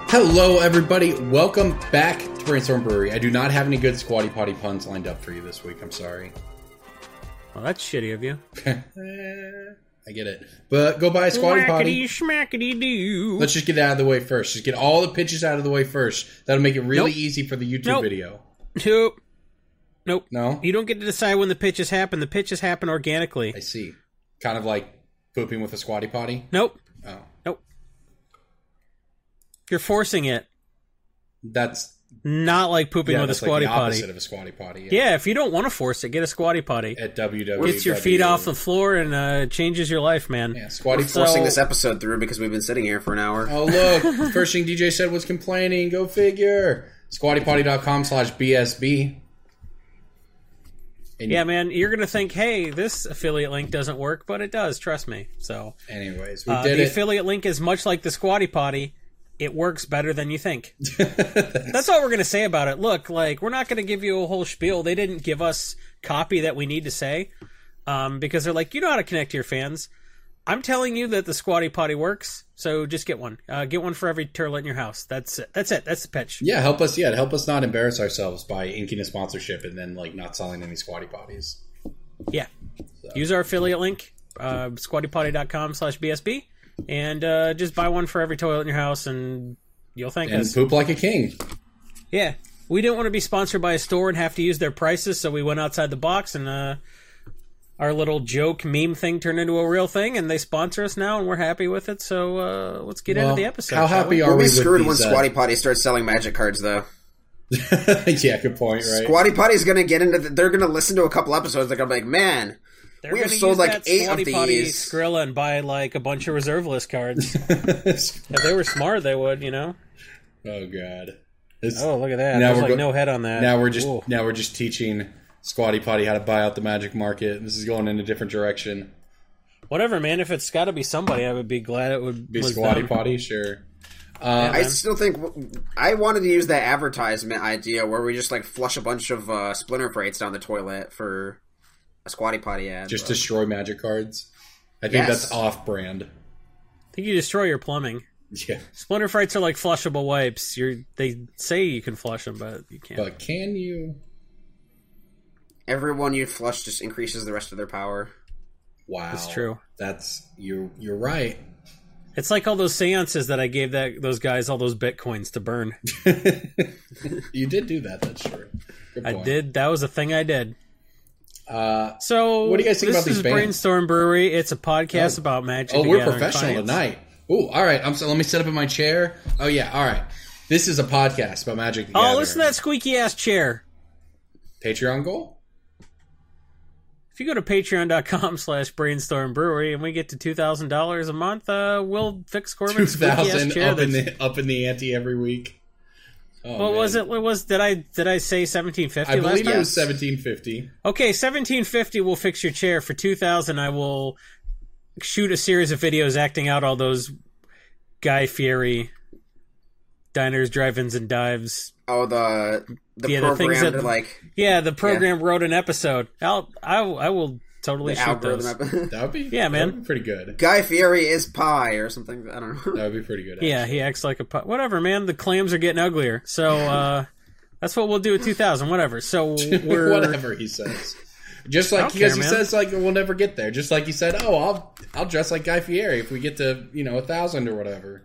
Hello, everybody. Welcome back to Brainstorm Brewery. I do not have any good Squatty Potty puns lined up for you this week. I'm sorry. Well, that's shitty of you. I get it. But go buy a Squatty Potty. Schmackety-doo. Let's just get it out of the way first. Just get all the pitches out of the way first. That'll make it really easy for the YouTube video. Nope. No? You don't get to decide when the pitches happen. The pitches happen organically. I see. Kind of like pooping with a Squatty Potty? Nope. Oh. Nope. You're forcing it. That's not like pooping with a Squatty like the Potty. opposite of a Squatty Potty. Yeah, if you don't want to force it, get a Squatty Potty. At www. Gets your feet off the floor and changes your life, man. Yeah, Squatty forcing this episode through because we've been sitting here for an hour. Oh, look. First thing DJ said was complaining. Go figure. SquattyPotty.com/BSB. Yeah, man, you're going to think, hey, this affiliate link doesn't work, but it does, trust me. So, anyways, we did the it. affiliate link is much like the Squatty Potty. It works better than you think. That's all we're going to say about it. Look, like, we're not going to give you a whole spiel. They didn't give us copy that we need to say because they're like, you know how to connect to your fans. I'm telling you that the Squatty Potty works, so just get one. Get one for every turtle in your house. That's it. That's the pitch. Yeah, help us. Yeah, help us not embarrass ourselves by inking a sponsorship and then like not selling any Squatty Potties. Yeah, so. Use our affiliate link, SquattyPotty.com/BSB, and just buy one for every toilet in your house, and you'll thank us. And poop like a king. Yeah, we didn't want to be sponsored by a store and have to use their prices, so we went outside the box and. Our little joke meme thing turned into a real thing, and they sponsor us now, and we're happy with it. So let's get into the episode. How happy are we? We'll be screwed when Squatty Potty starts selling magic cards, though. Yeah, good point. Right? Squatty Potty's going to get into. They're going to listen to a couple episodes. They're going to be like, "Man, we have sold like 8 of these." Skrilla and buy like a bunch of reserve list cards. If they were smart, they would. You know. Oh God. Look at that. There's like no head on that. Now we're just teaching Squatty Potty how to buy out the magic market. This is going in a different direction. Whatever, man. If it's got to be somebody, I would be glad it would be Squatty Potty. Sure. I still think I wanted to use that advertisement idea where we just like flush a bunch of Splinter Crates down the toilet for a Squatty Potty ad. Just destroy magic cards. I think that's off-brand. I think you destroy your plumbing. Yeah. Splinter Frights are like flushable wipes. They say you can flush them, but you can't. But can you? Everyone you flush just increases the rest of their power. Wow. That's true. You're right. It's like all those seances that I gave those guys all those bitcoins to burn. You did do that, that's true. Good point. I did. That was a thing I did. So what do you guys think about these bands? This is Brainstorm Brewery. It's a podcast about Magic. Oh, we're professional tonight. Oh, all right. Let me sit up in my chair. Oh, yeah. All right. This is a podcast about Magic the Gathering. Oh, listen to that squeaky-ass chair. Patreon goal? If you go to patreon.com/brainstorm brewery and we get to $2,000 a month, we'll fix Corbin's squeaky-ass chair. up in the ante every week. Oh, what was it? Did I say $1,750 I believe it was $1,750. Okay, $1,750 will fix your chair. For $2,000 I will shoot a series of videos acting out all those Guy Fieri diners, drive-ins, and dives. Oh, the program the program wrote an episode. I will totally shoot those. That would be man. That would be pretty good. Guy Fieri is pie or something. I don't know. That would be pretty good. Actually. Yeah, he acts like a pie. Whatever, man. The clams are getting uglier. So that's what we'll do at 2,000. Whatever. So whatever he says. Just like he says, like we'll never get there. Just like he said, I'll dress like Guy Fieri if we get to 1,000 or whatever.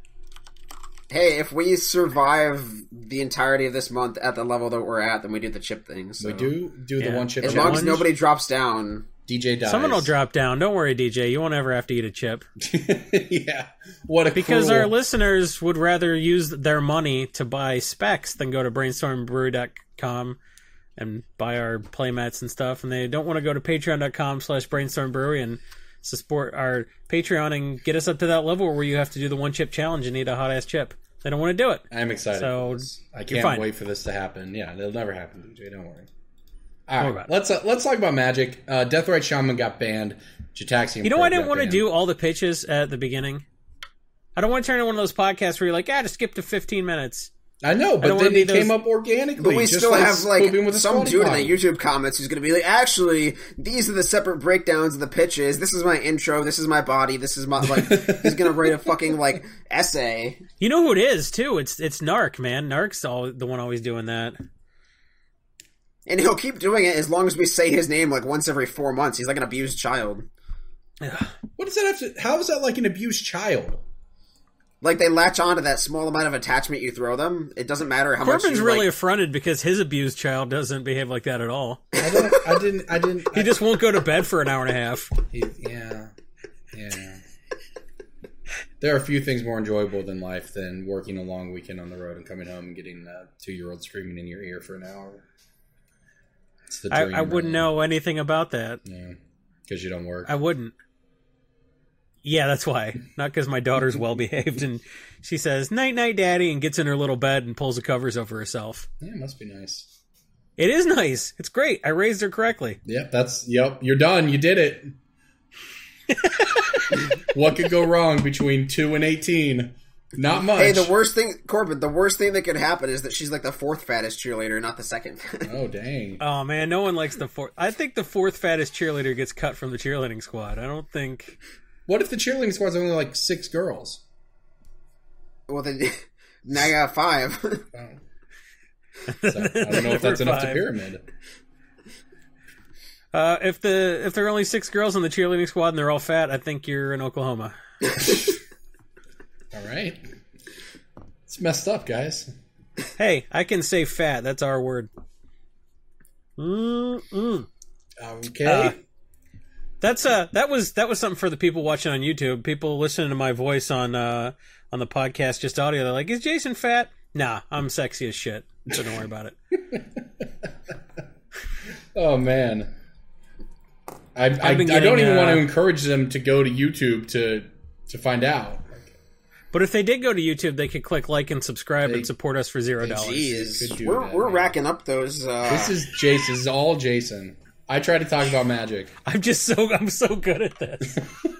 Hey, if we survive the entirety of this month at the level that we're at, then we do the chip thing. So. We do the one chip. As long as nobody drops down. DJ dies. Someone will drop down. Don't worry, DJ. You won't ever have to eat a chip. Yeah. Because our listeners would rather use their money to buy specs than go to brainstormbrewery.com and buy our playmats and stuff. And they don't want to go to patreon.com/brainstormbrewery and support our Patreon and get us up to that level where you have to do the one chip challenge and eat a hot ass chip. They don't want to do it. I'm excited. So I can't wait for this to happen. Yeah, it'll never happen, DJ. Don't worry. All right, let's talk about Magic. Deathrite Shaman got banned. Jitaxian. You know, I didn't want to do all the pitches at the beginning. I don't want to turn into one of those podcasts where you're like, just skip to 15 minutes. I know, but then it came up organically. But we still have with some dude in the YouTube comments who's going to be like, actually, these are the separate breakdowns of the pitches. This is my intro. This is my body. This is my he's going to write a fucking essay. You know who it is too? It's Narc, man. Narc's the one always doing that. And he'll keep doing it as long as we say his name once every 4 months. He's like an abused child. What does that have to? How is that like an abused child? They latch on to that small amount of attachment you throw them. It doesn't matter how much. Corbin's really affronted because his abused child doesn't behave like that at all. I didn't. He just won't go to bed for an hour and a half. Yeah. There are a few things more enjoyable than life than working a long weekend on the road and coming home and getting a 2-year-old screaming in your ear for an hour. It's the dream. I wouldn't know anything about that. Yeah, because you don't work. I wouldn't. Yeah, that's why. Not because my daughter's well-behaved and she says, night-night, Daddy, and gets in her little bed and pulls the covers over herself. Yeah, it must be nice. It is nice. It's great. I raised her correctly. Yep, you're done. You did it. What could go wrong between 2 and 18? Not much. Hey, Corbin, the worst thing that could happen is that she's the fourth fattest cheerleader, not the second. Oh, dang. Oh, man, no one likes the fourth. I think the fourth fattest cheerleader gets cut from the cheerleading squad. I don't think... What if the cheerleading squad's only 6 girls? Well, then now you got 5. Oh. So, I don't know if that's enough to pyramid. If there are only 6 girls on the cheerleading squad and they're all fat, I think you're in Oklahoma. All right. It's messed up, guys. Hey, I can say fat. That's our word. Okay. That was something for the people watching on YouTube. People listening to my voice on the podcast, just audio. They're like, "Is Jason fat?" Nah, I'm sexy as shit. So don't worry about it. Oh man, I don't even want to encourage them to go to YouTube to find out. But if they did go to YouTube, they could click like and subscribe and support us for $0. Jeez, we're racking up those. This is Jason. This is all Jason. I try to talk about magic. I'm so good at this.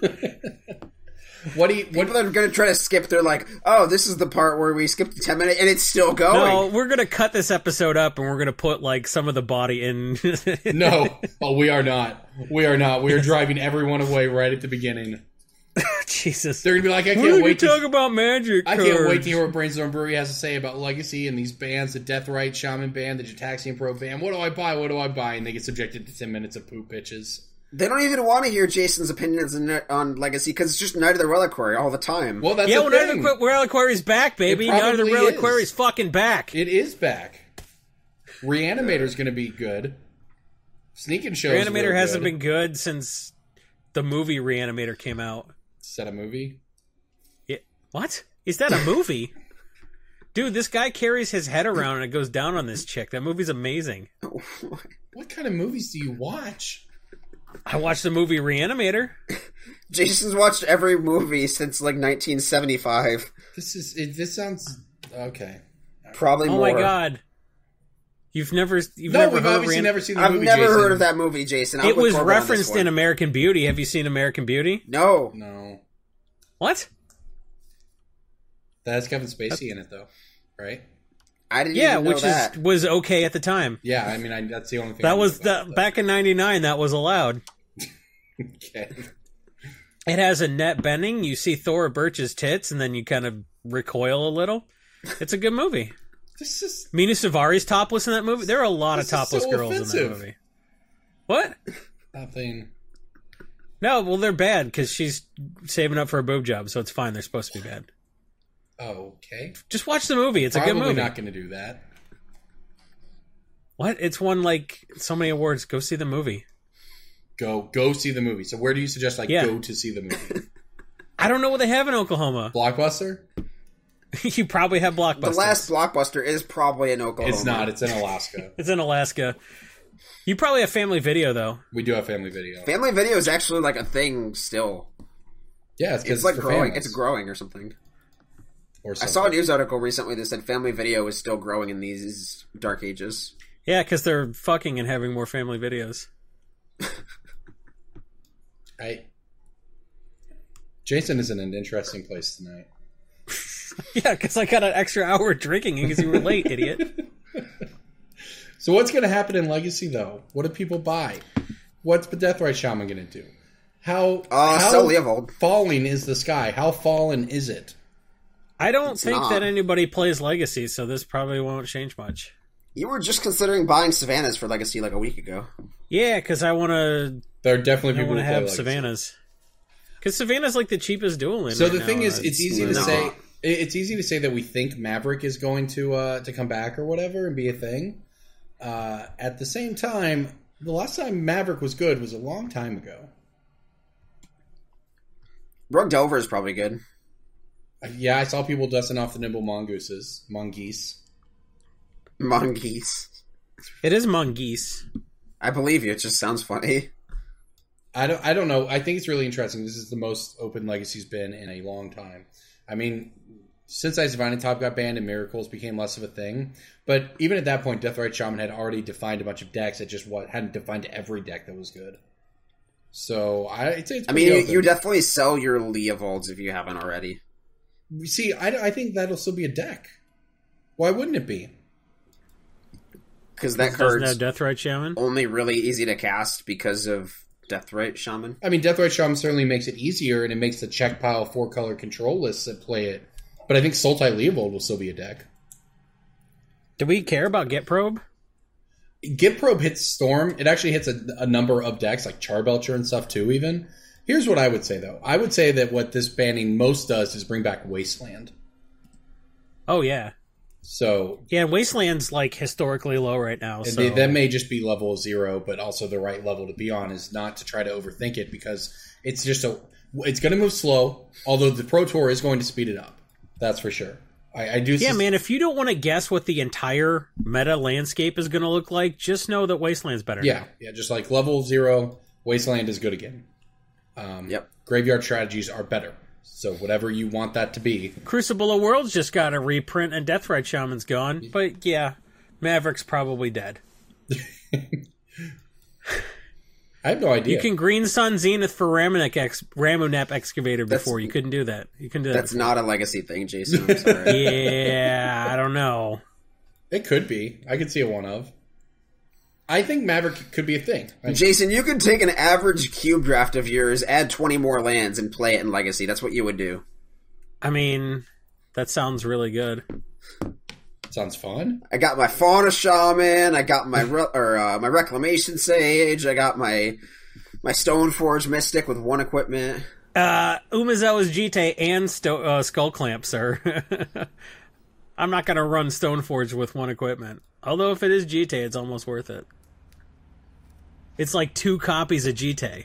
People are going to try to skip through this is the part where we skipped 10 minutes and it's still going. No, we're going to cut this episode up and we're going to put some of the body in. No. Oh, we are not. We are not. We are driving everyone away right at the beginning. Jesus. They're going to be like, I can't wait to talk about magic. I can't wait to hear what Brainstorm Brewery has to say about Legacy and these bands, the Death Right Shaman Band, the Jataxian Pro Band. What do I buy? What do I buy? And they get subjected to 10 minutes of poop pitches. They don't even want to hear Jason's opinions on Legacy because it's just Night of the Reliquary all the time. Well, that's the thing. Night of the Reliquary's back, baby. Night of the Reliquary's fucking back. It is back. Reanimator's going to be good. Sneaking shows. Reanimator hasn't been good since the movie Reanimator came out. Is that a movie? Yeah. What? Is that a movie? Dude, this guy carries his head around and it goes down on this chick. That movie's amazing. What kind of movies do you watch? I watched the movie Reanimator. Jason's watched every movie since 1975. This sounds okay. Probably more. Oh my god. You've never heard seen the movie. I've never heard of that movie, Jason. It was referenced in American Beauty. Have you seen American Beauty? No. What? That has Kevin Spacey in it, though, right? I didn't even know that. Which was okay at the time. Yeah, I mean, that's the only thing. That was back in '99. That was allowed. Okay. It has Annette Bening. You see Thora Birch's tits, and then you kind of recoil a little. It's a good movie. Mina Savari's topless in that movie. There are a lot of topless girls in that movie. What? Nothing. No, well, they're bad because she's saving up for a boob job, so it's fine. They're supposed to be bad. Okay. Just watch the movie. It's a good movie. Probably not going to do that. What? It's won so many awards. Go see the movie. Go see the movie. So where do you suggest go to see the movie? I don't know what they have in Oklahoma. Blockbuster? You probably have Blockbuster. The last Blockbuster is probably in Oklahoma. It's not. It's in Alaska. It's in Alaska. You probably have Family Video, though. We do have Family Video. Family Video is actually a thing still. Yeah, it's growing. Families. It's growing or something. I saw a news article recently that said Family Video is still growing in these dark ages. Yeah, because they're fucking and having more family videos. Jason is in an interesting place tonight. Yeah, because I got an extra hour drinking because you were late, idiot. So what's going to happen in Legacy, though? What do people buy? What's the Deathrite Shaman going to do? How Leovold. falling is the sky? How fallen is it? I don't think that anybody plays Legacy, so this probably won't change much. You were just considering buying Savannahs for Legacy like a week ago. Yeah, because I want to. There are definitely people who have play Savannahs. Because Savannah's like the cheapest dual lane. So right the now, thing is, it's easy to say. It's easy to say that we think Maverick is going to come back or whatever and be a thing. At the same time, the last time Maverick was good was a long time ago. Rug Delver is probably good. Yeah, I saw people dusting off the nimble mongooses. Mongeese. It is mongoose. I believe you. It just sounds funny. I don't know. I think it's really interesting. This is the most open Legacy's been in a long time. I mean, since Ice Divine Top got banned and Miracles became less of a thing, but even at that point, Deathrite Shaman had already defined a bunch of decks that just hadn't defined every deck that was good. So I'd say it's pretty open. You definitely sell your Leovolds if you haven't already. See, I think that'll still be a deck. Why wouldn't it be? Because that card's Deathrite Shaman only really easy to cast because of Deathrite Shaman. I mean, Deathrite Shaman certainly makes it easier, and it makes the check pile 4-color control lists that play it. But I think Sultai Leovold will still be a deck. Do we care about Get Probe? Get Probe hits Storm. It actually hits a number of decks, like Charbelcher and stuff too, even. Here's what I would say, though. I would say that what this banning most does is bring back Wasteland. Oh, yeah. So yeah, Wasteland's like historically low right now. So that may just be level 0, but also the right level to be on is not to try to overthink it because it's just it's going to move slow. Although the Pro Tour is going to speed it up, that's for sure. I do. Yeah, man. If you don't want to guess what the entire meta landscape is going to look like, just know that Wasteland's better. Yeah, just like level 0, Wasteland is good again. Yep. Graveyard strategies are better. So whatever you want that to be. Crucible of Worlds just got a reprint and Deathrite Shaman's gone. But yeah, Maverick's probably dead. I have no idea. You can Green Sun Zenith for Ramunap Excavator before. You couldn't do that. You can do that. That's not a Legacy thing, Jason. I'm sorry. Yeah, I don't know. It could be. I could see a one of. I think Maverick could be a thing. Jason, you could take an average cube draft of yours, add 20 more lands, and play it in Legacy. That's what you would do. I mean, that sounds really good. Sounds fun. I got my Fauna Shaman. I got my my Reclamation Sage. I got my Stoneforge Mystic with 1 equipment. Umezawa's Jite and Skull Clamp, sir. I'm not going to run Stoneforge with 1 equipment. Although if it is Jite, it's almost worth it. It's like 2 copies of Jite.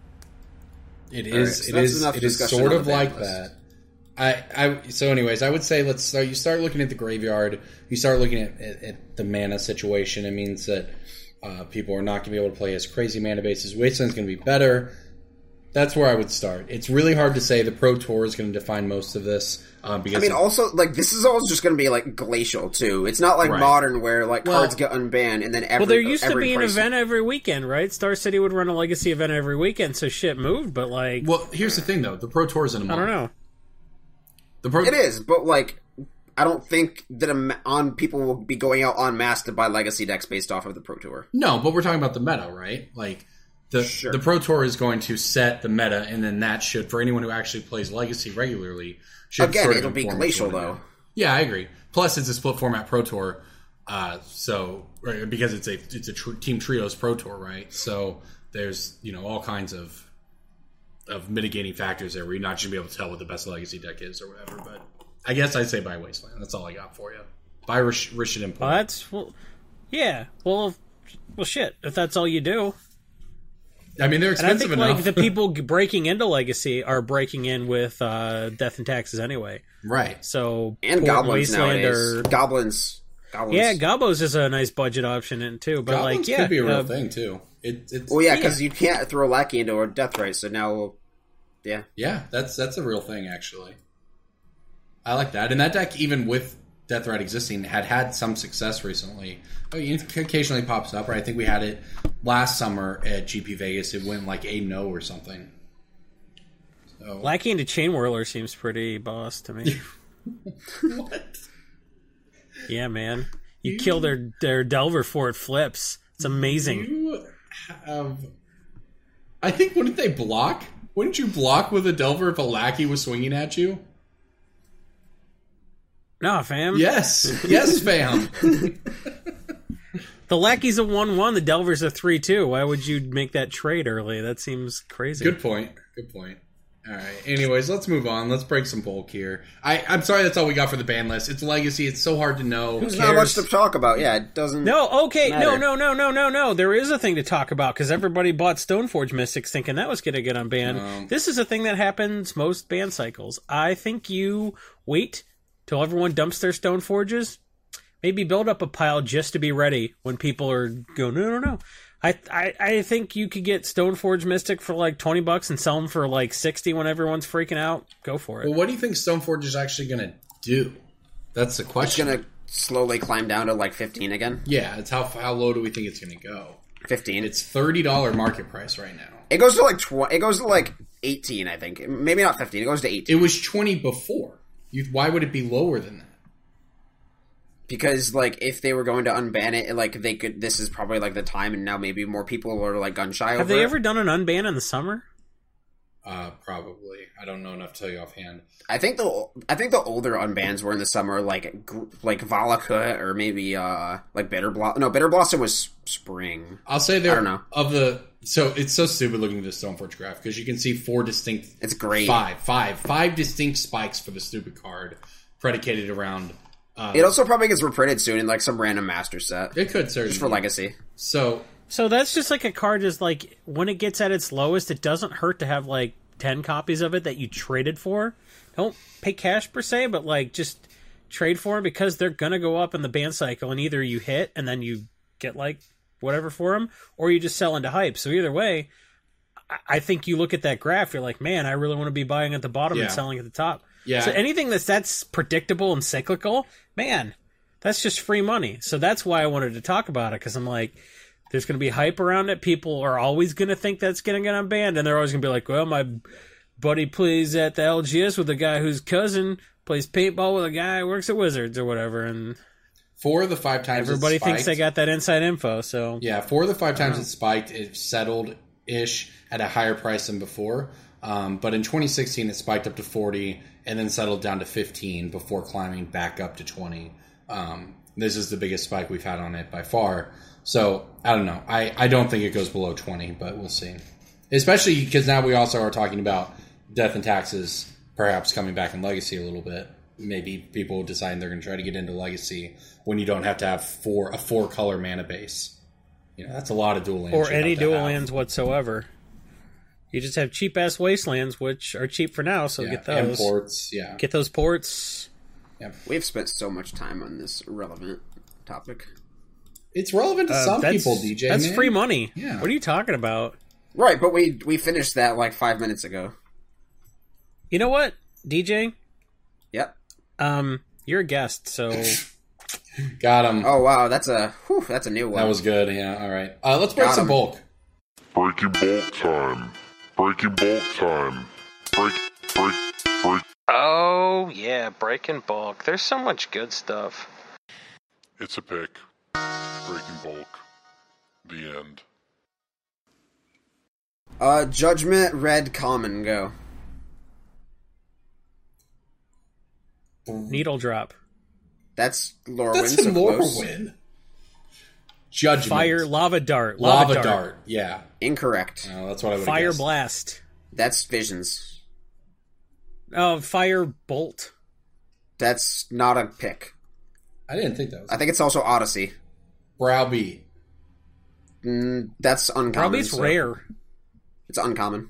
It is. Right, so it is sort of like that. So anyways, I would say you start looking at the graveyard. You start looking at the mana situation. It means that people are not going to be able to play as crazy mana bases. Wasteland's going to be better. That's where I would start. It's really hard to say the Pro Tour is going to define most of this. Because also, this is all just going to be, glacial, too. It's not like Modern, where, cards get unbanned, and then there used to be an event every weekend, right? Star City would run a Legacy event every weekend, so shit moved, but, Well, here's the thing, though. The Pro Tour is in a month. I don't know. It is, but, I don't think that people will be going out en masse to buy Legacy decks based off of the Pro Tour. No, but we're talking about the meta, right? The Pro Tour is going to set the meta, and then that should, for anyone who actually plays Legacy regularly, should again, it'll be glacial though. Yeah, I agree. Plus, it's a split format Pro Tour, because it's a Team Trios Pro Tour, right? So there's all kinds of mitigating factors there, where you're not just gonna be able to tell what the best Legacy deck is or whatever. But I guess I'd say buy Wasteland. That's all I got for you. Buy Rishadan Point. Well, shit. If that's all you do. I mean, they're expensive and I think, enough. the people breaking into Legacy are breaking in with Death and Taxes anyway. Right. So and Goblins Wasteland nowadays. Goblins. Yeah, Gobos is a nice budget option too. But Goblins could be a real thing too. Because you can't throw Lackey into a Deathrite, so now, yeah, that's a real thing actually. I like that, and that deck, even with Deathrite existing, had some success recently. It occasionally pops up, right? I think we had it last summer at GP Vegas. It went 8-0 or something. So. Lackey into Chain Whirler seems pretty boss to me. What? Yeah, man. You kill their Delver for it flips. It's amazing. I think, wouldn't they block? Wouldn't you block with a Delver if a lackey was swinging at you? No, fam. Yes. Yes, fam. The lackey's a 1-1, the Delver's a 3-2. Why would you make that trade early? That seems crazy. Good point. All right. Anyways, let's move on. Let's break some bulk here. I'm sorry that's all we got for the ban list. It's Legacy. It's so hard to know. There's not much to talk about. Yeah, it doesn't okay. matter. No. There is a thing to talk about because everybody bought Stoneforge Mystics thinking that was going to get unbanned. This is a thing that happens most ban cycles. I think you wait till everyone dumps their Stoneforges. Maybe build up a pile just to be ready when people are going, no. I think you could get Stoneforge Mystic for like $20 and sell them for like $60 when everyone's freaking out. Go for it. Well, what do you think Stoneforge is actually going to do? That's the question. It's going to slowly climb down to like 15 again. Yeah, it's how low do we think it's going to go? 15. It's $30 market price right now. It goes to like 20. It goes to like 18, I think. Maybe not 15. It goes to 18. It was 20 before. Why would it be lower than that? Because, like, if they were going to unban it, like, they could... This is probably, like, the time, and now maybe more people are, like, gun-shy over it. Have they ever done an unban in the summer? Probably. I don't know enough to tell you offhand. I think the older unbans were in the summer, like Valakut, or maybe, like, Bitter Blossom. No, Bitter Blossom was spring. I'll say there... I don't know. So, it's so stupid looking at the Stoneforge graph, because you can see 4 distinct... It's great. Five distinct spikes for the stupid card, predicated around... it also probably gets reprinted soon in like some random master set. It could certainly just for Legacy. So that's just like a card. Is like when it gets at its lowest, it doesn't hurt to have like 10 copies of it that you traded for. Don't pay cash per se, but like just trade for them because they're gonna go up in the ban cycle, and either you hit and then you get like whatever for them, or you just sell into hype. So either way, I think you look at that graph, you're like, man, I really want to be buying at the bottom and selling at the top. Yeah. So anything that's predictable and cyclical, man, that's just free money. So that's why I wanted to talk about it, because I'm like, there's going to be hype around it. People are always going to think that's going to get unbanned, and they're always going to be like, well, my buddy plays at the LGS with a guy whose cousin plays paintball with a guy who works at Wizards or whatever, and 4 of the 5 times everybody thinks they got that inside info. So yeah, 4 of the 5 times it spiked, it settled-ish at a higher price than before. But in 2016, it spiked up to 40 and then settled down to 15 before climbing back up to 20. This is the biggest spike we've had on it by far. So, I don't know. I don't think it goes below 20, but we'll see. Especially because now we also are talking about Death and Taxes perhaps coming back in Legacy a little bit. Maybe people deciding they're going to try to get into Legacy when you don't have to have a 4-color mana base. You know, that's a lot of dual lands. Or any dual lands whatsoever. You just have cheap-ass wastelands, which are cheap for now, so get those. And ports, yeah. Get those ports. Yeah. We've spent so much time on this relevant topic. It's relevant to some people, DJ. That's free money. Yeah. What are you talking about? Right, but we finished that like 5 minutes ago. You know what, DJ? Yep. You're a guest, so... Got him. Oh, wow, that's a new one. That was good, yeah, all right. Let's break some bulk. Breaking bulk time. Breaking bulk time. Break. Oh, yeah, breaking bulk. There's so much good stuff. It's a pick. Breaking bulk. The end. Judgment, red, common, go. Needle drop. That's Lorwyn. That's a Lorwyn. Judgment. Fire, lava dart. Lava dart, yeah. Incorrect. Oh, that's what I would Fire guessed. blast. That's visions. Oh, fire bolt. That's not a pick. I didn't think that was. I think it's also Odyssey. Browbeat. That's uncommon. Browbeat's rare. It's uncommon.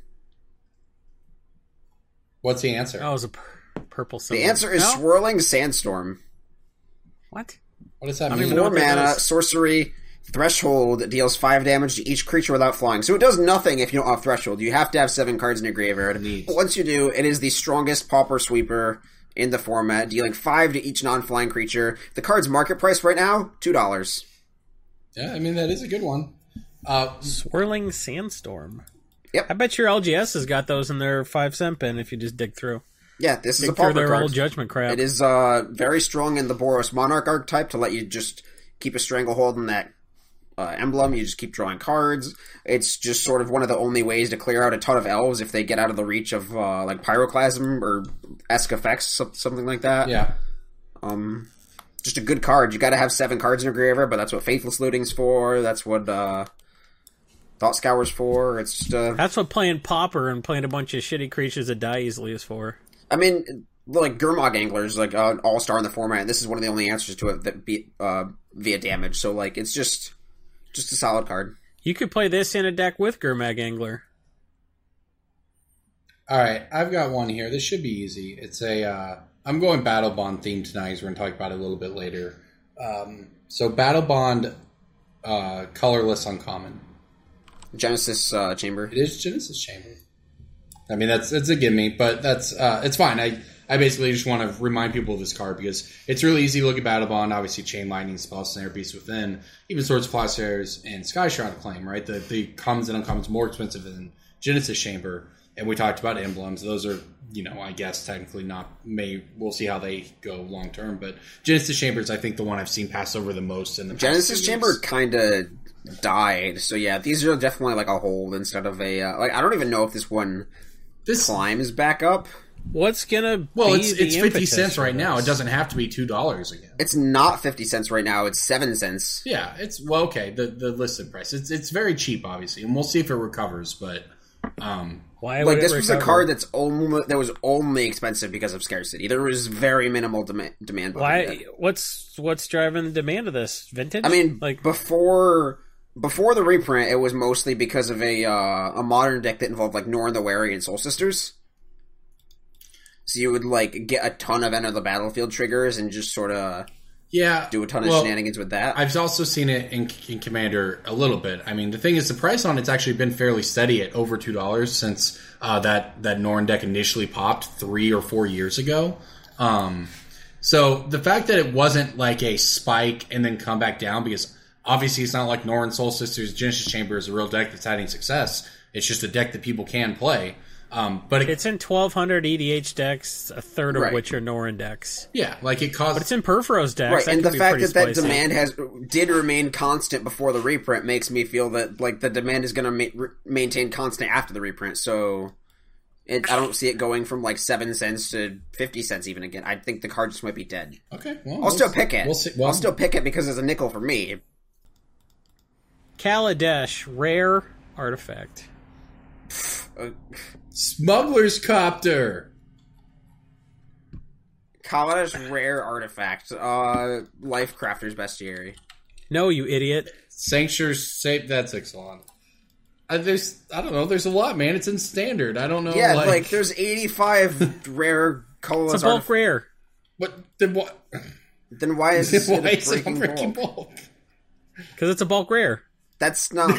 What's the answer? Oh, it was a purple symbol. The answer is Swirling Sandstorm. What? What does that I mean? don't even know 4 what that mana, does. sorcery, threshold, deals 5 damage to each creature without flying. So it does nothing if you don't have threshold. You have to have 7 cards in your graveyard. Neat. But once you do, it is the strongest pauper sweeper in the format, dealing 5 to each non-flying creature. The card's market price right now, $2. Yeah, I mean, that is a good one. Swirling Sandstorm. Yep. I bet your LGS has got those in their 5-cent bin if you just dig through. Yeah, this is a pauper their card. Old judgment crap. It is very strong in the Boros Monarch archetype to let you just keep a stranglehold in that emblem. You just keep drawing cards. It's just sort of one of the only ways to clear out a ton of elves if they get out of the reach of like Pyroclasm or esque effects, something like that. Yeah. Just a good card. You got to have 7 cards in your graveyard, but that's what Faithless Looting's for. That's what Thought Scour's for. It's just that's what playing Pauper and playing a bunch of shitty creatures that die easily is for. I mean, like Gurmag Angler's like an all-star in the format, and this is one of the only answers to it that beat via damage. So like, it's just a solid card. You could play this in a deck with Gurmag Angler. All right, I've got one here. This should be easy. It's a I'm going Battle Bond themed tonight, because we're going to talk about it a little bit later. So Battle Bond, colorless uncommon. Genesis Chamber. It is Genesis Chamber. I mean, it's a gimme, but that's it's fine. I basically just want to remind people of this card because it's really easy to look at Battle Bond. Obviously, Chain Lightning, Spell Snare, Beast Within, even Swords of Plowshares, and Sky Shroud Claim, right? The commons and uncommons more expensive than Genesis Chamber. And we talked about emblems. Those are, I guess technically not. We'll see how they go long term. But Genesis Chamber is, I think, the one I've seen pass over the most in the past Genesis Chamber kind of died. So yeah, these are definitely like a hold instead of a like. I don't even know if this climbs back up. What's gonna? Well, it's 50 cents right now. It doesn't have to be $2 again. It's not 50 cents right now. It's 7 cents. Yeah, it's okay. The listed price. It's very cheap, obviously, and we'll see if it recovers. But why? Like this was a card that was only expensive because of scarcity. There was very minimal demand. Why? What's driving the demand of this? Vintage? I mean, like before the reprint, it was mostly because of a modern deck that involved like Norn the Wary and Soul Sisters. So you would like get a ton of Enter the Battlefield triggers and just sort of do a ton of shenanigans with that. I've also seen it in Commander a little bit. I mean, the thing is, the price on it's actually been fairly steady at over $2 since that Norn deck initially popped 3 or 4 years ago. So the fact that it wasn't like a spike and then come back down, because obviously it's not like Norn, Soul Sisters, Genesis Chamber is a real deck that's having success. It's just a deck that people can play. But it's in 1,200 EDH decks, a third of which are Norn decks. Yeah, like it caused. But it's in Purphoros decks, right? And the fact that demand did remain constant before the reprint makes me feel that like the demand is going to maintain constant after the reprint. So I don't see it going from like 7 cents to 50 cents even again. I think the card just might be dead. Okay, I'll still pick it. I'll still pick it because it's a nickel for me. Kaladesh, rare artifact. Smuggler's Copter. Kaladesh rare artifact. Life Crafter's Bestiary. No, you idiot. Sanctuary's Safe. That's Ixalan. I don't know. There's a lot, man. It's in standard. I don't know. Yeah, like there's 85 rare colorless. It's a bulk rare. But then what? Then why is it a breaking bulk? Because it's a bulk rare. That's not.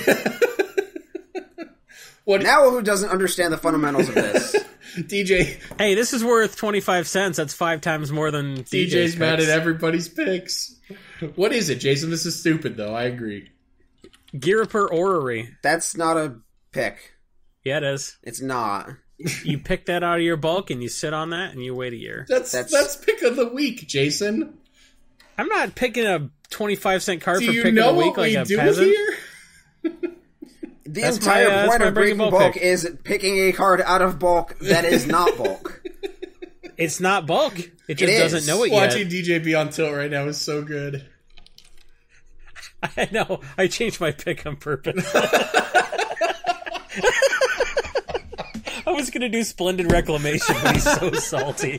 Now who doesn't understand the fundamentals of this? DJ. Hey, this is worth 25 cents. That's 5 times more than DJ's mad at everybody's picks. What is it, Jason? This is stupid, though. I agree. Girapur Orrery. That's not a pick. Yeah, it is. It's not. You pick that out of your bulk and you sit on that and you wait a year. That's pick of the week, Jason. I'm not picking a 25-cent card for pick of the week like a peasant. Here? The entire point of breaking bulk is picking a card out of bulk that is not bulk. It's not bulk. It just doesn't know it yet. Watching DJ be on tilt right now is so good. I know. I changed my pick on purpose. I was going to do Splendid Reclamation, but he's so salty.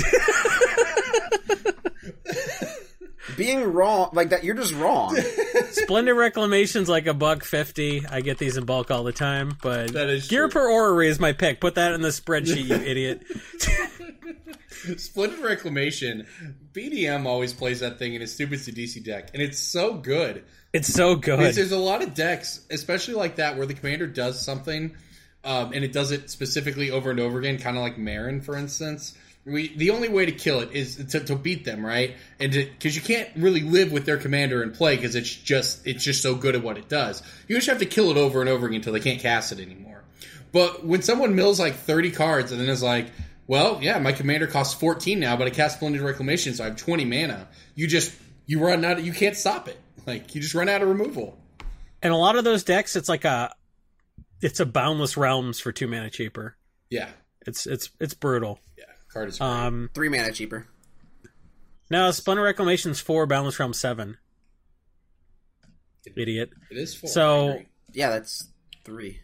Being wrong like that, you're just wrong. Splendid Reclamation's like $1.50. I get these in bulk all the time, but Girapur Orrery is my pick. Put that in the spreadsheet, you idiot. Splendid Reclamation, BDM always plays that thing in his Stupid Sidisi deck, and it's so good. It's so good. Because there's a lot of decks, especially like that, where the commander does something, and it does it specifically over and over again, kind of like Marin, for instance. The only way to kill it is to beat them, right? And because you can't really live with their commander and play because it's just so good at what it does. You just have to kill it over and over again until they can't cast it anymore. But when someone mills like 30 cards and then is like, well, yeah, my commander costs 14 now, but I cast Splendid Reclamation, so I have 20 mana. You run out. You can't stop it. Like, you just run out of removal. And a lot of those decks, it's a Boundless Realms for 2 mana cheaper. Yeah, it's brutal. Yeah, card is great. 3 mana cheaper. No, Splendid Reclamation's 4, Boundless Realms 7. Idiot. It is 4. So yeah, that's 3.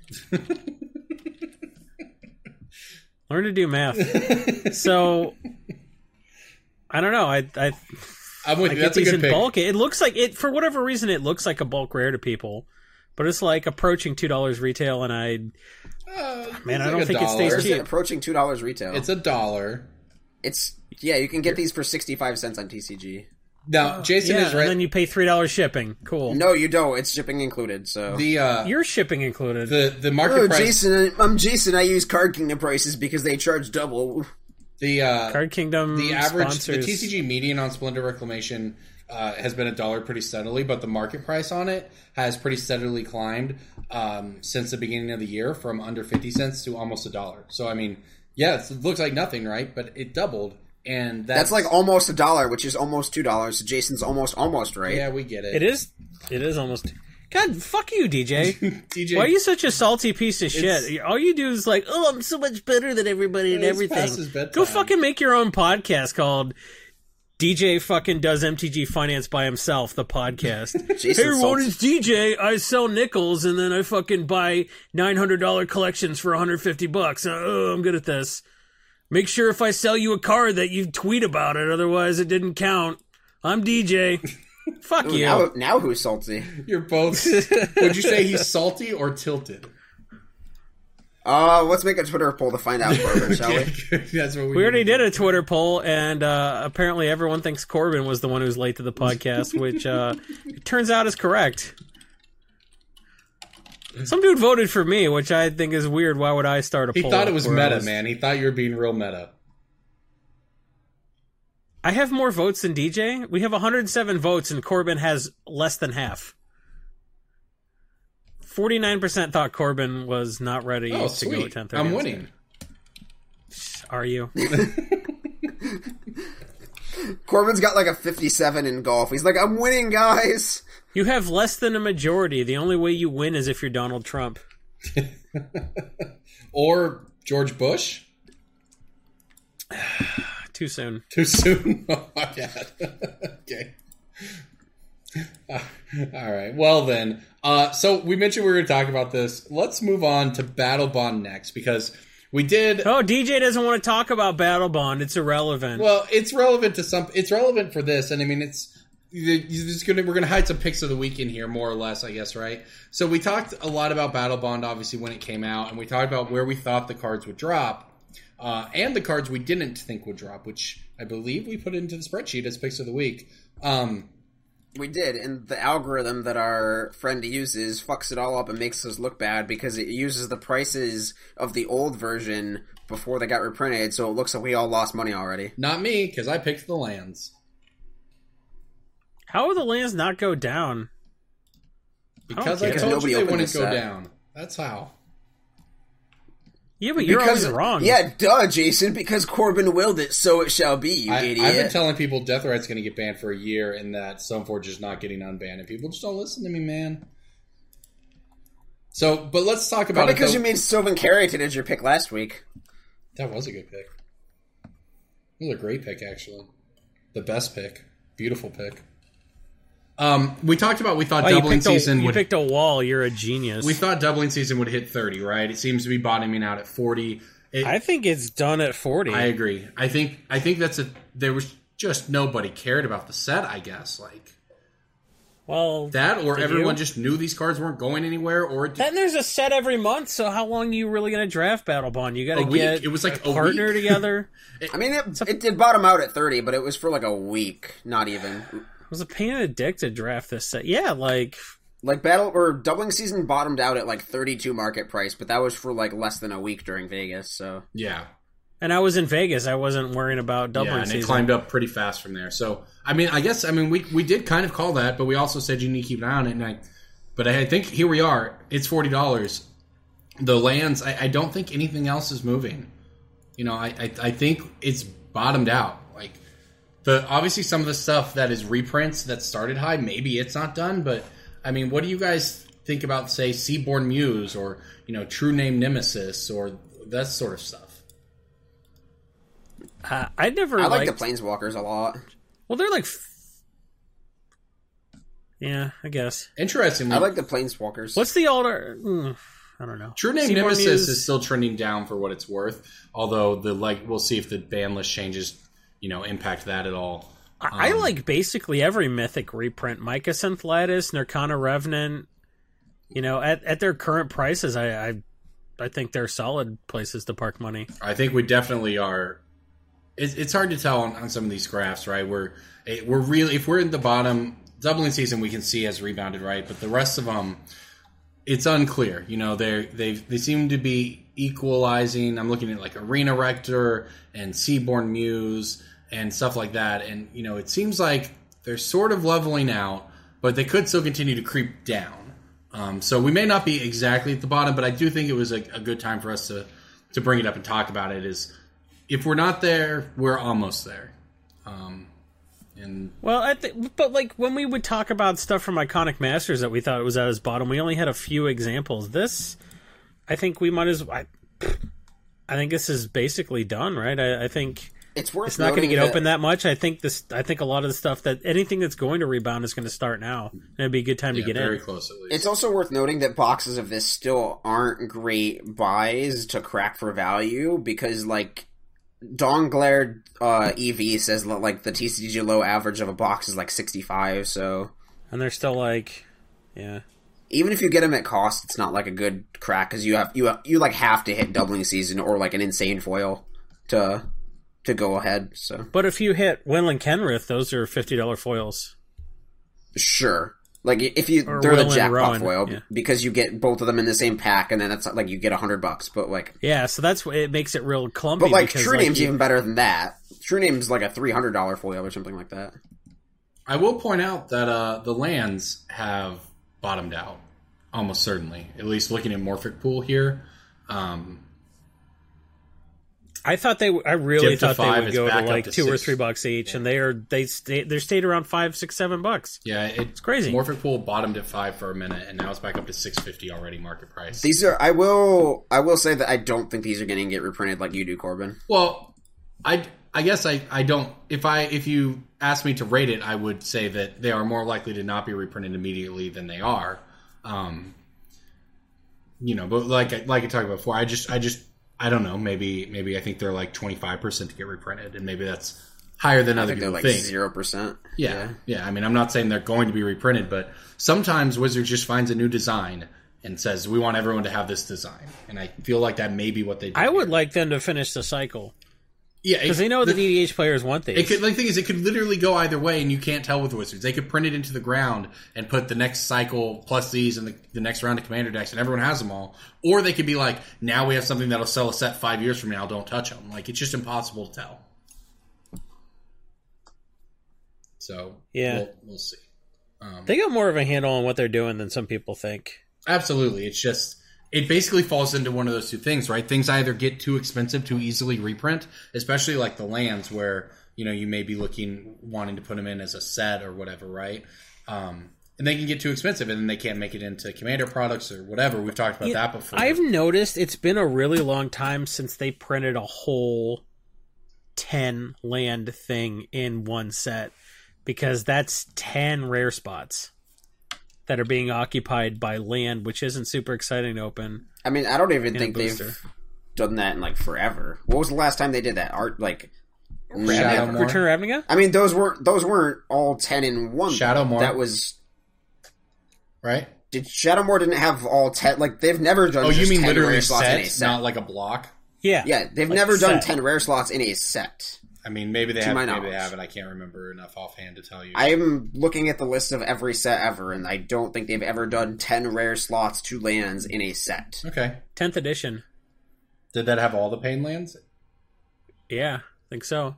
Learn to do math. So I don't know. I'm with you. Get That's a these good in pick. bulk. It looks like it for whatever reason. It looks like a bulk rare to people, but it's like approaching $2 retail, and I don't think it stays cheap. Approaching $2 retail. It's $1. You can get these for 65 cents on TCG. Now, Jason is right. And then you pay $3 shipping. Cool. No, you don't. It's shipping included. So your shipping included. The market price. Jason, I'm Jason. I use Card Kingdom prices because they charge double. The Card Kingdom, the average, sponsors. the TCG median on Splendid Reclamation has been $1 pretty steadily, but the market price on it has pretty steadily climbed since the beginning of the year, from under 50 cents to almost $1. So I mean, yeah, it looks like nothing, right? But it doubled, and that's like almost $1, which is almost $2. So Jason's almost right. Yeah, we get it. It is almost. God, fuck you, DJ. DJ, why are you such a salty piece of shit? All you do is like, oh, I'm so much better than everybody and everything. Go fucking make your own podcast called DJ fucking does MTG Finance by himself, the podcast. Hey everyone, it's DJ. I sell nickels and then I fucking buy $900 collections for $150. Oh, I'm good at this. Make sure if I sell you a card that you tweet about it, otherwise it didn't count. I'm DJ. Fuck you. Now who's salty? You're both. Would you say he's salty or tilted? Let's make a Twitter poll to find out, Corbin, shall we? That's what we already did a Twitter poll, and apparently everyone thinks Corbin was the one who was late to the podcast, which it turns out is correct. Some dude voted for me, which I think is weird. Why would I start a poll? He thought it was meta, man. He thought you were being real meta. I have more votes than DJ. We have 107 votes, and Corbin has less than half. 49% thought Corbin was not ready to go at 10:30. I'm winning. Are you? Corbin's got like a 57 in golf. He's like, I'm winning, guys. You have less than a majority. The only way you win is if you're Donald Trump. Or George Bush. Too soon. Too soon? Oh, my God. Okay. All right. Well, then. So we mentioned we were going to talk about this. Let's move on to Battle Bond next, because we did... Oh, DJ doesn't want to talk about Battle Bond. It's irrelevant. Well, it's relevant to some... It's relevant for this, and I mean, we're going to hide some picks of the week in here, more or less, I guess, right? So we talked a lot about Battle Bond, obviously, when it came out, and we talked about where we thought the cards would drop. And the cards we didn't think would drop, which I believe we put into the spreadsheet as picks of the week. We did, and the algorithm that our friend uses fucks it all up and makes us look bad because it uses the prices of the old version before they got reprinted, so it looks like we all lost money already. Not me, because I picked the lands. How will the lands not go down? Because I told you they wouldn't go down. That's how. Yeah, but you're always wrong. Yeah, duh, Jason, because Corbin willed it, so it shall be, you idiot. I've been telling people Deathrite's going to get banned for a year and that Stoneforge is not getting unbanned, and people just don't listen to me, man. So, but let's talk about it, because you made Sylvan Carrington as your pick last week. That was a good pick. It was a great pick, actually. The best pick. Beautiful pick. We talked about, we thought doubling season would... You picked a wall, you're a genius. We thought doubling season would hit 30, right? It seems to be bottoming out at 40. I think it's done at 40. I agree. I think there was just nobody cared about the set, I guess. Like, well, that, or everyone just knew these cards weren't going anywhere, or... Then there's a set every month, so how long are you really going to draft Battle Bond? You got to get it was like a partner together? I mean, it did bottom out at 30, but it was for like a week, not even... It was a pain in the dick to draft this set. Yeah, like Battle or Doubling Season bottomed out at like 32 market price, but that was for like less than a week during Vegas. So yeah, and I was in Vegas. I wasn't worrying about Doubling Season. And it climbed up pretty fast from there. So I mean, we did kind of call that, but we also said you need to keep an eye on it. But I think here we are. It's $40. The lands. I don't think anything else is moving. I think it's bottomed out. Like obviously some of the stuff that is reprints that started high, maybe it's not done. But I mean, what do you guys think about, say, Seaborn Muse or True Name Nemesis or that sort of stuff? I like the Planeswalkers a lot. Well, they're like. Yeah, I guess. Interestingly, I like the Planeswalkers. What's the older? I don't know. True Name Nemesis is still trending down for what it's worth. Although we'll see if the ban list changes, impact that at all. I like basically every Mythic reprint. Mycosynth Lattice, Nirkana Revenant. At their current prices, I think they're solid places to park money. I think we definitely are. It's hard to tell on some of these graphs, right? We're really, if we're in the bottom, doubling season we can see has rebounded, right? But the rest of them, it's unclear. They seem to be equalizing. I'm looking at like Arena Rector and Seaborn Muse and stuff like that, and it seems like they're sort of leveling out, but they could still continue to creep down. So we may not be exactly at the bottom, but I do think it was a good time for us to bring it up and talk about it. Is if we're not there, we're almost there. But like when we would talk about stuff from Iconic Masters that we thought it was at its bottom, we only had a few examples. This, I think we might as. I think this is basically done, right? I think it's worth. It's not going to get open that much. I think a lot of the stuff anything that's going to rebound is going to start now. And it'd be a good time to get very in. Close, at least. It's also worth noting that boxes of this still aren't great buys to crack for value because like. Dawnglare EV says like the TCG low average of a box is like 65, so... And they're still like... Yeah. Even if you get them at cost, it's not like a good crack, because you like have to hit doubling season or like an insane foil to go ahead, so... But if you hit Winland Kenrith, those are $50 foils. Sure. Like, if they're the jackpot foil, because you get both of them in the same pack, and then it's like you get $100, but like... Yeah, so that's what it makes it real clumpy. But like, True Name's even better than that. True Name's like a $300 foil or something like that. I will point out that the lands have bottomed out, almost certainly. At least looking at Morphic Pool here. I really thought they would go to like $2 or $3 each, and they stayed around $5, $6, $7. Yeah, it's crazy. Morphic Pool bottomed at $5 for a minute, and now it's back up to $6.50 already market price. These are. I will say that I don't think these are going to get reprinted like you do, Corbin. Well, I guess I don't. If you ask me to rate it, I would say that they are more likely to not be reprinted immediately than they are. But like I talked about before, I don't know. Maybe I think they're like 25% to get reprinted, and maybe that's higher than other people think. 0%. Yeah. I mean, I'm not saying they're going to be reprinted, but sometimes Wizards just finds a new design and says, we want everyone to have this design. And I feel like that may be what they do. I would like them to finish the cycle. Yeah. Because they know the DDH players want these. The thing is, it could literally go either way, and you can't tell with Wizards. They could print it into the ground and put the next cycle plus these and the next round of Commander decks, and everyone has them all. Or they could be like, now we have something that'll sell a set 5 years from now, don't touch them. Like, it's just impossible to tell. So, yeah, we'll see. They got more of a handle on what they're doing than some people think. Absolutely. It's just... It basically falls into one of those two things, right? Things either get too expensive to easily reprint, especially like the lands where, you may be wanting to put them in as a set or whatever, right? And they can get too expensive and then they can't make it into Commander products or whatever. We've talked about that before. I've noticed it's been a really long time since they printed a whole 10 land thing in one set, because that's 10 rare spots that are being occupied by land, which isn't super exciting to open. I mean, I don't even think they've done that in like forever. What was the last time they did that? Return of Ravnica? I mean, those weren't all 10 in one. Shadowmoor. That was right. Shadowmoor didn't have all 10? Like, they've never done. Oh, you mean 10 literally rare slots in a set, not like a block? Yeah, they've never done 10 rare slots in a set. I mean, maybe they have, maybe they haven't. I can't remember enough offhand to tell you. I'm looking at the list of every set ever, and I don't think they've ever done 10 rare slots to lands in a set. Okay. 10th edition. Did that have all the Pain lands? Yeah, I think so.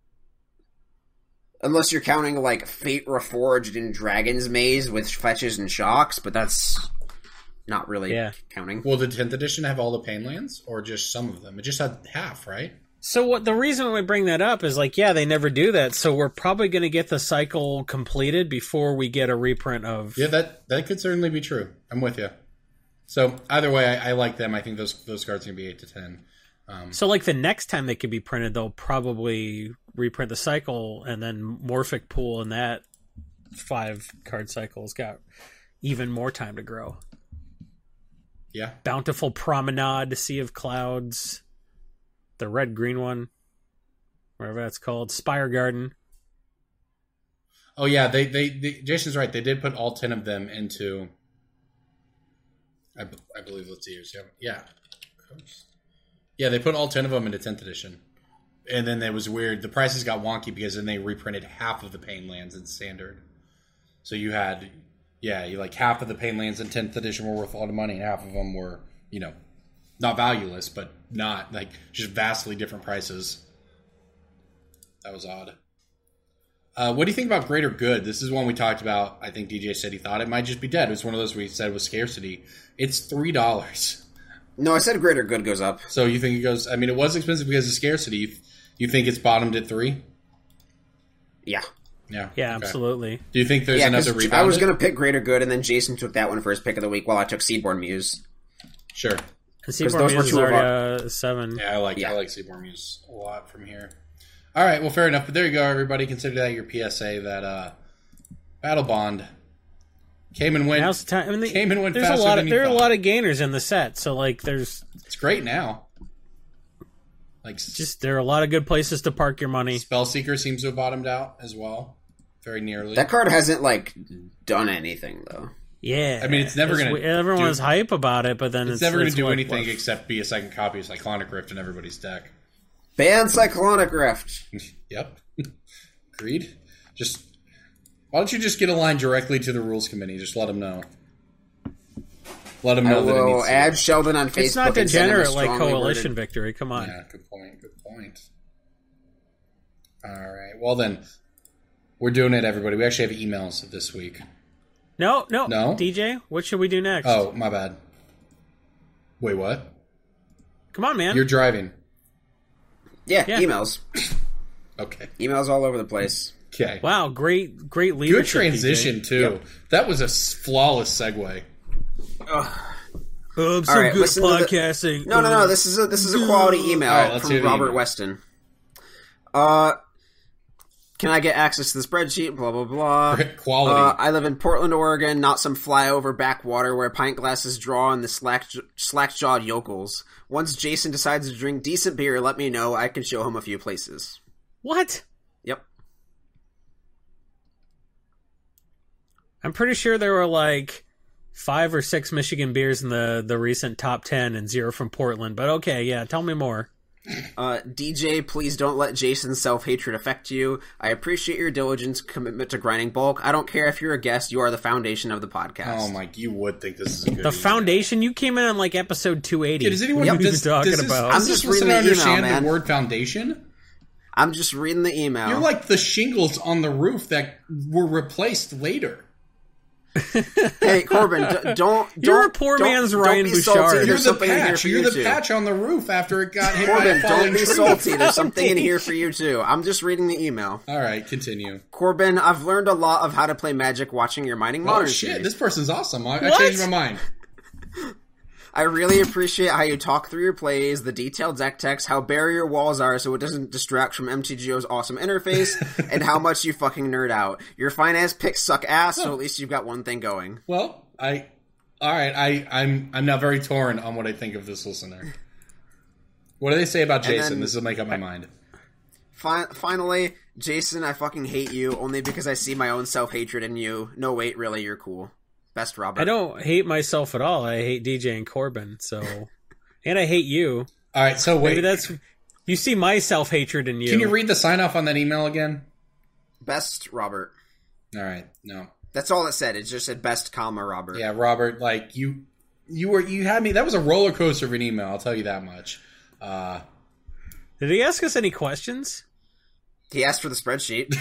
Unless you're counting, like, Fate Reforged and Dragon's Maze with fetches and shocks, but that's not really counting. Well, did 10th edition have all the Pain lands, or just some of them? It just had half, right? So what the reason we bring that up is like, yeah, they never do that. So we're probably going to get the cycle completed before we get a reprint of. Yeah, that could certainly be true. I'm with you. So either way, I like them. I think those cards are going to be 8 to 10. So like the next time they could be printed, they'll probably reprint the cycle, and then Morphic Pool and that 5-card cycle has got even more time to grow. Yeah. Bountiful Promenade, Sea of Clouds. The red-green one, whatever that's called, Spire Garden. Oh yeah, they Jason's right. They did put all 10 of them into. I believe let's see here. Yeah, they put all 10 of them into 10th edition, and then it was weird. The prices got wonky because then they reprinted half of the Pain Lands in standard. So you had, you like half of the Pain Lands in 10th edition were worth a lot of money, and half of them were, not valueless, but not like just vastly different prices. That was odd. What do you think about Greater Good? This is one we talked about. I think DJ said he thought it might just be dead. It was one of those where he said it was scarcity. It's $3. No, I said Greater Good goes up. So you think it goes? I mean, it was expensive because of scarcity. You think it's bottomed at 3? Yeah. Yeah. Yeah, okay. Absolutely. Do you think there's another rebound? I was going to pick Greater Good, and then Jason took that one for his pick of the week while I took Seedborn Muse. Sure. Seedborn Muse is already 7. Yeah, I like Seedborn Muse a lot from here. All right, well, fair enough. But there you go, everybody. Consider that your PSA that Battle Bond came and went. Now's the time. I mean, came and went faster than you thought. There are a lot of gainers in the set, so like it's great now. Like there are a lot of good places to park your money. Spellseeker seems to have bottomed out as well, very nearly. That card hasn't done anything though. Yeah, I mean it's never going to. Everyone's hype about it, but then it's never going to do anything except be a second copy of Cyclonic Rift in everybody's deck. Ban Cyclonic Rift. Yep. Agreed. Why don't you just get a line directly to the rules committee? Just let them know. Let them know that it needs to add Sheldon on Facebook. It's not degenerate like Coalition worded. Victory. Come on. Yeah, good point. All right. Well then, we're doing it, everybody. We actually have emails this week. No. DJ, what should we do next? Oh, my bad. Wait, what? Come on, man. You're driving. Yeah, emails. Okay. Emails all over the place. Okay. Wow, great leadership. Good transition, DJ. too. Yep. That was a flawless segue. I'm so good at podcasting. No. This is a quality email from Robert Weston. Can I get access to the spreadsheet? Blah, blah, blah. Quality. I live in Portland, Oregon, not some flyover backwater where pint glasses draw on the slack-jawed yokels. Once Jason decides to drink decent beer, let me know. I can show him a few places. What? Yep. I'm pretty sure there were 5 or 6 Michigan beers in the recent top 10 and 0 from Portland. But okay, yeah, tell me more. DJ, please don't let Jason's self-hatred affect you. I appreciate your diligence, commitment to grinding bulk. I don't care if you're a guest, you are the foundation of the podcast. Oh, Mike, you would think this is a good The foundation? You came in on episode 280. Yeah, does anyone what are you talking about? I'm just reading the email, man. The word foundation? I'm just reading the email. You're like the shingles on the roof that were replaced later. Hey, Corbin, don't. You're a poor man's Ryan Bouchard. You're the patch. You're the patch on the roof after it got hit Corbin, by a falling don't be tree. salty. There's something in here for you, too. I'm just reading the email. All right, continue. Corbin, I've learned a lot of how to play Magic watching your Mining Modern shit, series. This person's awesome. I changed my mind. I really appreciate how you talk through your plays, the detailed deck text, how bare your walls are so it doesn't distract from MTGO's awesome interface, and how much you fucking nerd out. Your finance picks suck ass, so at least you've got one thing going. Well, I'm now very torn on what I think of this listener. What do they say about Jason? This will make up my mind. Finally, Jason, I fucking hate you only because I see my own self-hatred in you. No, wait, really, you're cool. Best, Robert. I don't hate myself at all. I hate DJ and Corbin, and I hate you. All right, so wait. Maybe you see my self-hatred in you. Can you read the sign-off on that email again? Best, Robert. All right, no. That's all it said. It just said best, comma, Robert. Yeah, Robert, you had me. That was a roller coaster of an email, I'll tell you that much. Did he ask us any questions? He asked for the spreadsheet.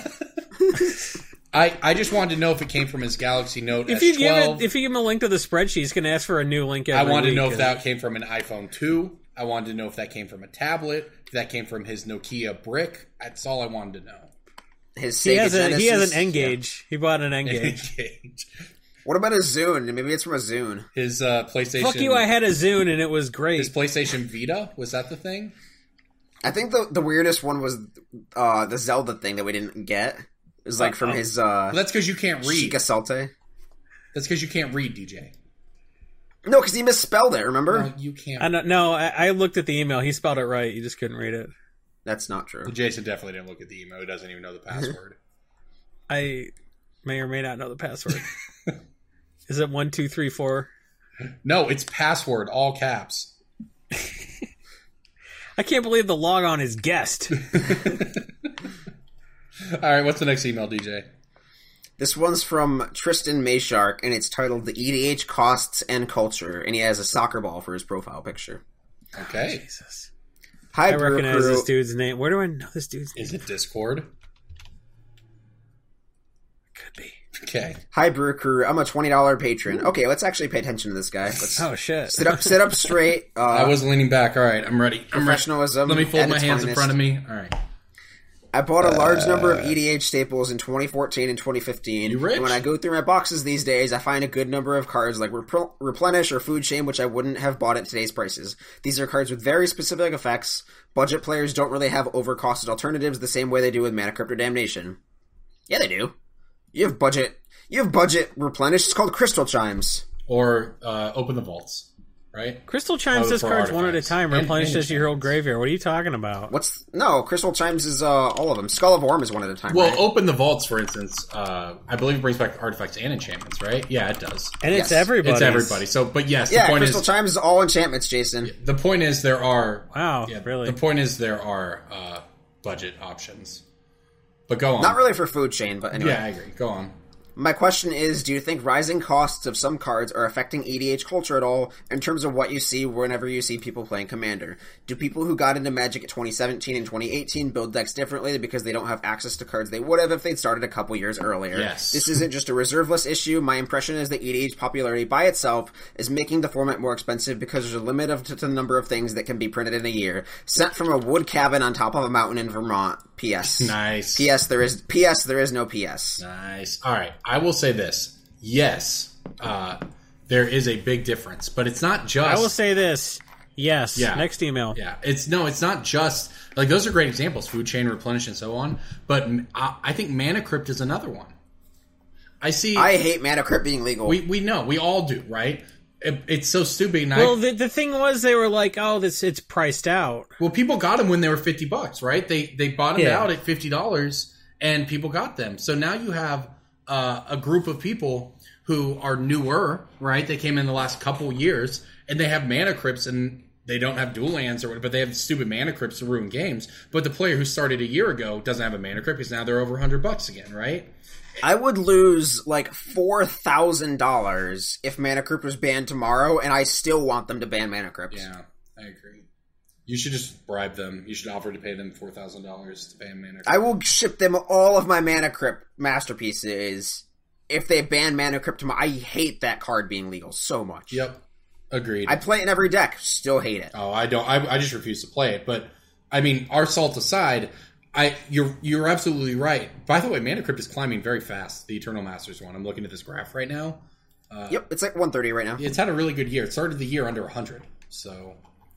I just wanted to know if it came from his Galaxy Note S12. If you give him a link to the spreadsheet, he's going to ask for a new link every I wanted week. to know if that came from an iPhone 2. I wanted to know if that came from a tablet. that came from his Nokia brick. That's all I wanted to know. He has an N-Gage. Yeah. He bought an N-Gage. What about a Zune? Maybe it's from a Zune. His PlayStation... Fuck you, I had a Zune and it was great. His PlayStation Vita? Was that the thing? I think the weirdest one was the Zelda thing that we didn't get. It was like from his... Well, that's because you can't read. Chica Salte. That's because you can't read, DJ. No, because he misspelled it, remember? No, you can't. No, I looked at the email. He spelled it right. You just couldn't read it. That's not true. Well, Jason definitely didn't look at the email. He doesn't even know the password. I may or may not know the password. Is it 1, 2, 3, 4? No, it's password, all caps. I can't believe the logon is guest. All right, what's the next email, DJ? This one's from Tristan Mayshark, and it's titled The EDH Costs and Culture, and he has a soccer ball for his profile picture. Okay. Oh, Jesus. Hi, I recognize this dude's name. Where do I know this dude's name? Is it Discord? Could be. Okay. Hi, Brew Crew. I'm a $20 patron. Okay, let's actually pay attention to this guy. Oh, shit. Sit up straight. I was leaning back. All right, I'm ready. Professionalism. Let me fold my hands in front of me. All right. I bought a large number of EDH staples in 2014 and 2015. You rich? And when I go through my boxes these days, I find a good number of cards like Replenish or Food Chain, which I wouldn't have bought at today's prices. These are cards with very specific effects. Budget players don't really have overcosted alternatives the same way they do with Mana Crypt or Damnation. Yeah, they do. You have budget Replenish. It's called Crystal Chimes. Or Open the Vaults. Right? Crystal Chimes says cards one at a time. Replenish as your whole graveyard. What are you talking about? No, Crystal Chimes is all of them. Skull of Orm is one at a time. Well, right? Open the Vaults, for instance, I believe it brings back artifacts and enchantments, right? Yeah, it does. And it's everybody. It's everybody. So, but yes, yeah, the point Crystal Chimes is all enchantments, Jason. The point is there are... Wow, really? The point is there are budget options. But go on. Not really for Food Chain, but anyway. Yeah, I agree. Go on. My question is, do you think rising costs of some cards are affecting EDH culture at all in terms of what you see whenever you see people playing Commander? Do people who got into Magic at 2017 and 2018 build decks differently because they don't have access to cards they would have if they'd started a couple years earlier? Yes. This isn't just a reserve list issue. My impression is that EDH popularity by itself is making the format more expensive because there's a limit to the number of things that can be printed in a year. Sent from a wood cabin on top of a mountain in Vermont. P.S. Nice. P.S. There is no P.S. Nice. All right. I will say this. Yes, there is a big difference, but it's not just... I will say this. Yes. Yeah. Next email. Yeah. It's not just... Like, those are great examples. Food Chain, Replenish, and so on. But I think Mana Crypt is another one. I hate Mana Crypt being legal. We know. We all do, right? It's so stupid. Well, the thing was, they were like, "Oh, it's priced out." Well, people got them when they were $50, right? They bought them out at $50, and people got them. So now you have a group of people who are newer, right? They came in the last couple years, and they have Mana Crypts, and they don't have dual lands, but they have stupid Mana Crypts to ruin games. But the player who started a year ago doesn't have a Mana Crypt because now they're over $100 again, right? I would lose like $4,000 if Mana Crypt was banned tomorrow, and I still want them to ban Mana Crypt. Yeah, I agree. You should just bribe them. You should offer to pay them $4,000 to ban Mana Crypt. I will ship them all of my Mana Crypt masterpieces if they ban Mana Crypt tomorrow. I hate that card being legal so much. Yep, agreed. I play it in every deck. Still hate it. Oh, I don't. I just refuse to play it. But I mean, our salt aside. You're absolutely right. By the way, Mana Crypt is climbing very fast. The Eternal Masters one. I'm looking at this graph right now. Yep, it's like 130 right now. It's had a really good year. It started the year under 100. So,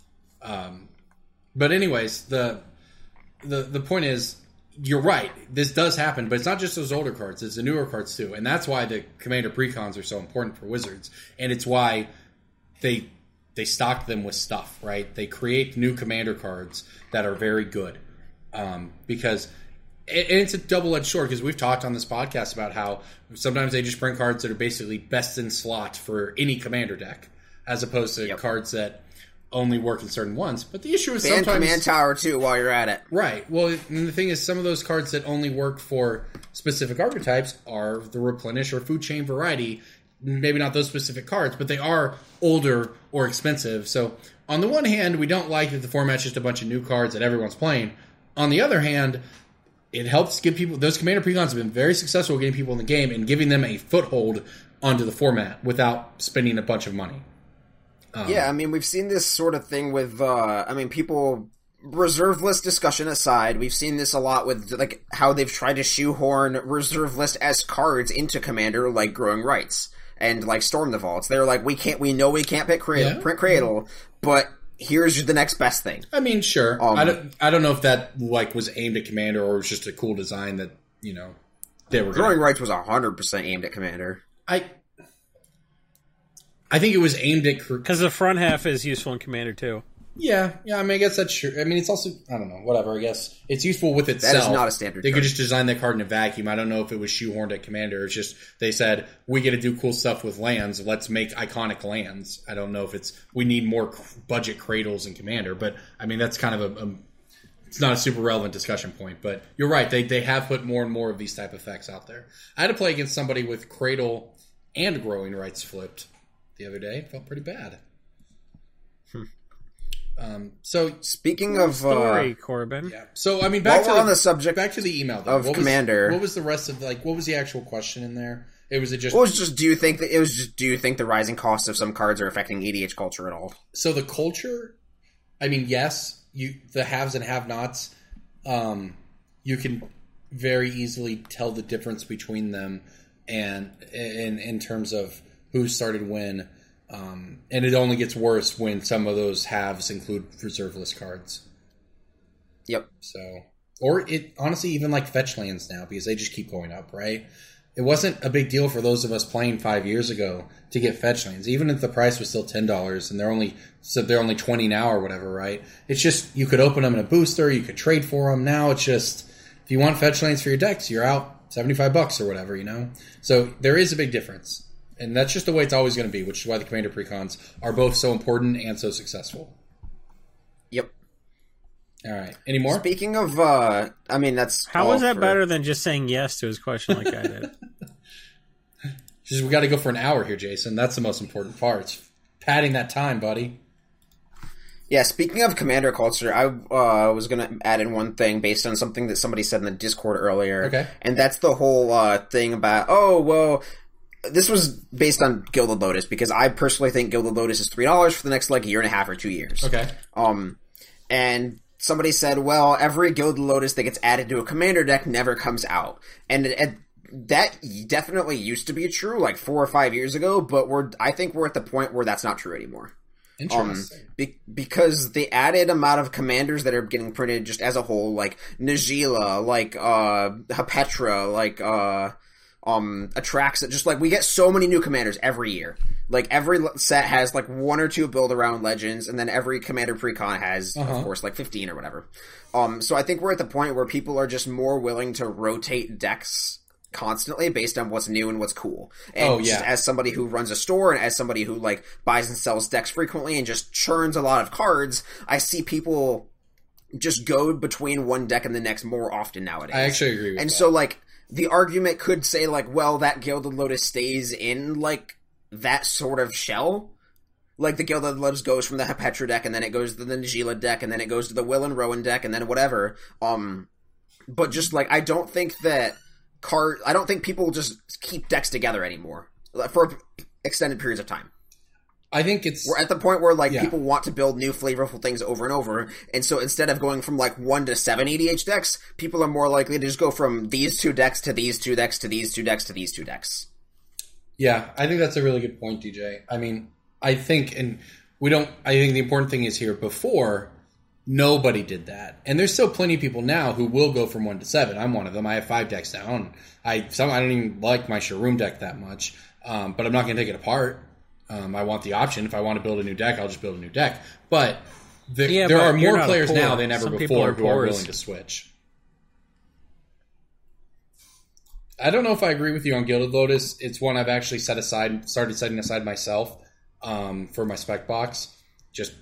but anyways, the point is, you're right. This does happen, but it's not just those older cards. It's the newer cards too, and that's why the Commander precons are so important for Wizards, and it's why they stock them with stuff. Right? They create new Commander cards that are very good. Because it's a double-edged sword, because we've talked on this podcast about how sometimes they just bring cards that are basically best in slot for any Commander deck, as opposed to cards that only work in certain ones. But the issue is sometimes... Command Tower, too, while you're at it. Right. Well, and the thing is, some of those cards that only work for specific archetypes are the Replenish or Food Chain variety. Maybe not those specific cards, but they are older or expensive. So, on the one hand, we don't like that the format's just a bunch of new cards that everyone's playing. On the other hand, it helps give people... Those Commander precons have been very successful getting people in the game and giving them a foothold onto the format without spending a bunch of money. Yeah, I mean, we've seen this sort of thing with... people reserve list discussion aside, we've seen this a lot with like how they've tried to shoehorn reserve list as cards into Commander, like Growing Rights and like Storm the Vaults. They're like, we know we can't print Cradle, but here's the next best thing. I mean, sure. I don't know if that like was aimed at Commander or was just a cool design that they were. Growing Rights was 100% aimed at Commander. I think it was aimed at because the front half is useful in Commander too. Yeah. I mean, I guess that's true. I mean, it's also, I don't know, whatever. I guess it's useful with itself. That is not a standard. They could just design that card in a vacuum. I don't know if it was shoehorned at Commander. It's just they said we get to do cool stuff with lands. Let's make iconic lands. I don't know if we need more budget Cradles in Commander, but I mean that's kind of it's not a super relevant discussion point. But you're right. They have put more and more of these type of effects out there. I had to play against somebody with Cradle and Growing Rights flipped the other day. It felt pretty bad. So speaking of story, Corbin. Yeah. So I mean, back on the subject, back to the email though. Of Commander. What was the rest of what was the actual question in there? Do you think the rising cost of some cards are affecting EDH culture at all? So the culture, I mean, yes, the haves and have-nots, you can very easily tell the difference between them, and in terms of who started when. And it only gets worse when some of those halves include reserve list cards. Yep. So, or it honestly even like fetch lands now because they just keep going up, right? It wasn't a big deal for those of us playing 5 years ago to get fetch lands, even if the price was still $10 and they're only 20 now or whatever, right? It's just you could open them in a booster, you could trade for them. Now it's just if you want fetch lands for your decks, you're out $75 or whatever, So there is a big difference. And that's just the way it's always going to be, which is why the Commander Precons are both so important and so successful. Yep. All right. Any more? Speaking of, I mean, that's... How was that better than just saying yes to his question like I did? We got to go for an hour here, Jason. That's the most important part. It's padding that time, buddy. Yeah, speaking of Commander culture, I was going to add in one thing based on something that somebody said in the Discord earlier. Okay. And that's the whole thing about, this was based on Gilded Lotus, because I personally think Gilded Lotus is $3 for the next, year and a half or 2 years. Okay. And somebody said, well, every Gilded Lotus that gets added to a Commander deck never comes out. And that definitely used to be true, 4 or 5 years ago, but I think we're at the point where that's not true anymore. Interesting. Because the added amount of commanders that are getting printed just as a whole, like Najila, Hapetra, Atraxa, just we get so many new commanders every year. Every set has 1 or 2 build around legends, and then every commander precon has, of course, 15 or whatever. So I think we're at the point where people are just more willing to rotate decks constantly based on what's new and what's cool. And just as somebody who runs a store and as somebody who buys and sells decks frequently and just churns a lot of cards, I see people just go between one deck and the next more often nowadays. I actually agree with that. And so the argument could say well, that Gilded Lotus stays in that sort of shell. The Gilded Lotus goes from the Hapetra deck and then it goes to the Najila deck and then it goes to the Will and Rowan deck and then whatever. But just I don't think people just keep decks together anymore for extended periods of time. I think we're at the point where people want to build new flavorful things over and over, and so instead of going from 1 to 7 EDH decks, people are more likely to just go from these 2 decks to these 2 decks to these 2 decks to these 2 decks. Yeah, I think that's a really good point, DJ. I mean, I think the important thing is here before nobody did that, and there's still plenty of people now who will go from 1 to 7. I'm one of them. I have 5 decks now, and I don't even like my Sharoom deck that much, but I'm not going to take it apart. I want the option. If I want to build a new deck, I'll just build a new deck. But there are more players now than ever before who are willing to switch. I don't know if I agree with you on Gilded Lotus. It's one I've actually started setting aside myself for my spec box. Just,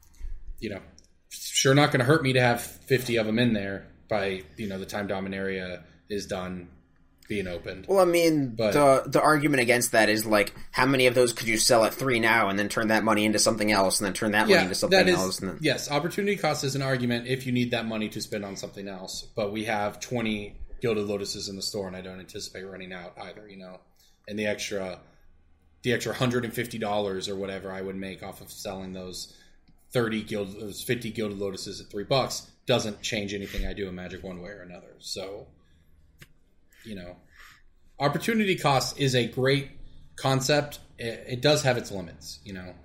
sure not going to hurt me to have 50 of them in there by, the time Dominaria is done being opened. Well, I mean, but the argument against that is how many of those could you sell at 3 now and then turn that money into something else and then turn that money into something else? And then... Yes, opportunity cost is an argument if you need that money to spend on something else. But we have 20 Gilded Lotuses in the store, and I don't anticipate running out either. And the extra $150 or whatever I would make off of selling those 50 Gilded Lotuses at $3 doesn't change anything I do in Magic one way or another. So, opportunity cost is a great concept. It does have its limits,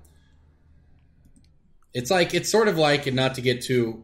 It's sort of like, and not to get too,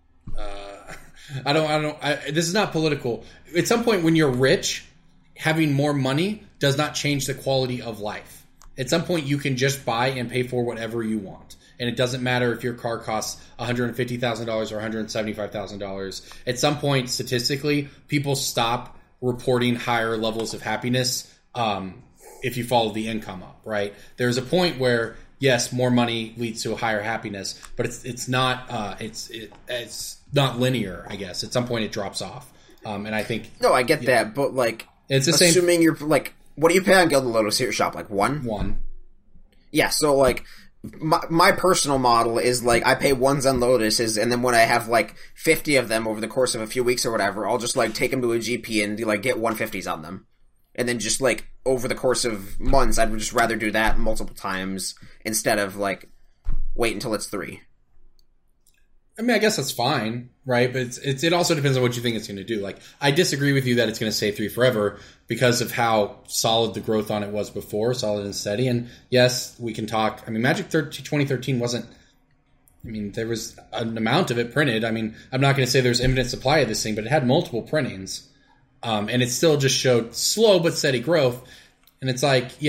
this is not political. At some point when you're rich, having more money does not change the quality of life. At some point you can just buy and pay for whatever you want. And it doesn't matter if your car costs $150,000 or $175,000. At some point, statistically, people stop reporting higher levels of happiness if you follow the income up, right? There's a point where, yes, more money leads to a higher happiness, but it's not not linear, I guess. At some point, it drops off. And I think... No, I get that, but, it's the assuming same... you're, what do you pay on Gilded Lotus at your shop? 1? 1. Yeah, so, my personal model is, I pay 1s on Lotuses, and then when I have, 50 of them over the course of a few weeks or whatever, I'll just, take them to a GP and, get 150s on them. And then just, over the course of months, I'd just rather do that multiple times instead of, wait until it's 3. I mean, I guess that's fine, right? But it also depends on what you think it's going to do. I disagree with you that it's going to stay 3 forever because of how solid the growth on it was before, solid and steady. And yes, we can talk. I mean, Magic 2013 wasn't. I mean, there was an amount of it printed. I mean, I'm not going to say there's infinite supply of this thing, but it had multiple printings, and it still just showed slow but steady growth. And it's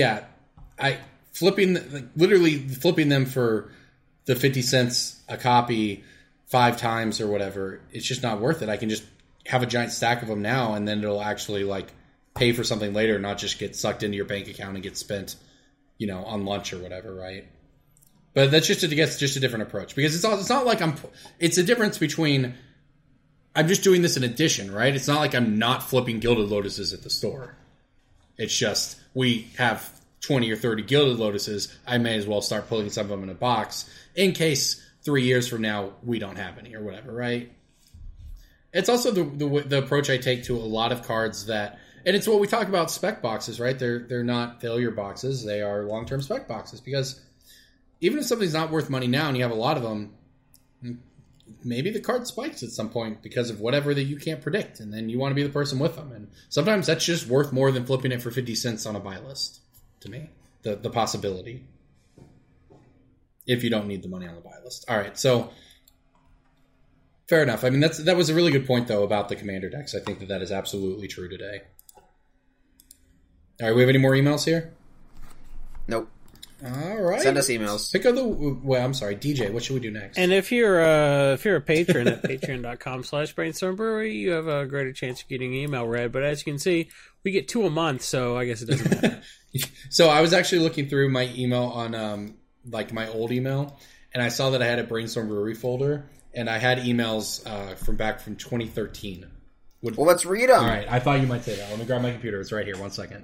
literally flipping them for the 50 cents a copy 5 times or whatever, it's just not worth it. I can just have a giant stack of them now, and then it'll actually pay for something later, not just get sucked into your bank account and get spent, on lunch or whatever, right? But that's just a different approach, because it's not like it's a difference between I'm just doing this in addition, right? It's not like I'm not flipping Gilded Lotuses at the store. It's just we have 20 or 30 Gilded Lotuses. I may as well start pulling some of them in a box in case 3 years from now we don't have any or whatever, right? It's also the approach I take to a lot of cards that, and it's what we talk about spec boxes, right? They're not failure boxes. They are long-term spec boxes, because even if something's not worth money now and you have a lot of them, maybe the card spikes at some point because of whatever that you can't predict, and then you want to be the person with them. And sometimes that's just worth more than flipping it for 50 cents on a buy list, to me, the possibility. If you don't need the money on the buy list. All right, so fair enough. I mean, that was a really good point, though, about the Commander decks. I think that is absolutely true today. All right, we have any more emails here? Nope. All right. Send us emails. Pick up I'm sorry, DJ, what should we do next? And if you're a patron at patreon.com/brainstormbrewery, you have a greater chance of getting an email read. But as you can see, we get 2 a month, so I guess it doesn't matter. So I was actually looking through my email on my old email, and I saw that I had a Brainstorm Brewery folder, and I had emails from 2013. Well, let's read them. All right, I thought you might say that. Let me grab my computer. It's right here. 1 second.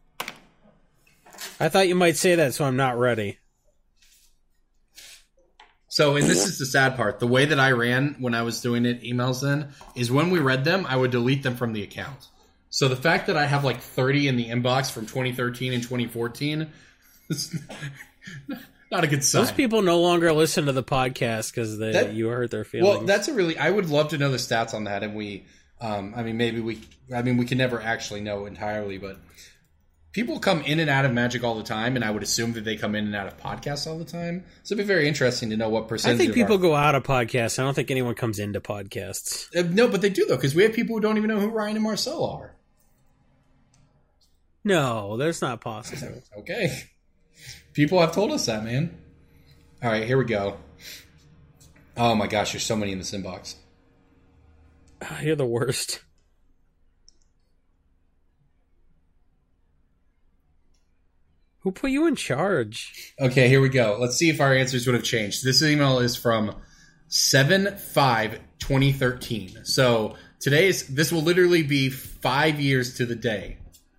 I thought you might say that, so I'm not ready. So, and this is the sad part. The way that I ran when I was doing emails then, is when we read them, I would delete them from the account. So the fact that I have 30 in the inbox from 2013 and 2014, it's not a good sign. Those people no longer listen to the podcast because you hurt their feelings. Well, I would love to know the stats on that, and we can never actually know entirely, but people come in and out of Magic all the time, and I would assume that they come in and out of podcasts all the time. So it'd be very interesting to know what percentage. I think people go out of podcasts. I don't think anyone comes into podcasts. No, but they do, though, because we have people who don't even know who Ryan and Marcel are. No, that's not possible. Okay. People have told us that, man. All right, here we go. Oh my gosh, there's so many in this inbox. You're the worst. Who put you in charge? Okay, here we go. Let's see if our answers would have changed. This email is from 7/5/2013. So this will literally be 5 years to the day.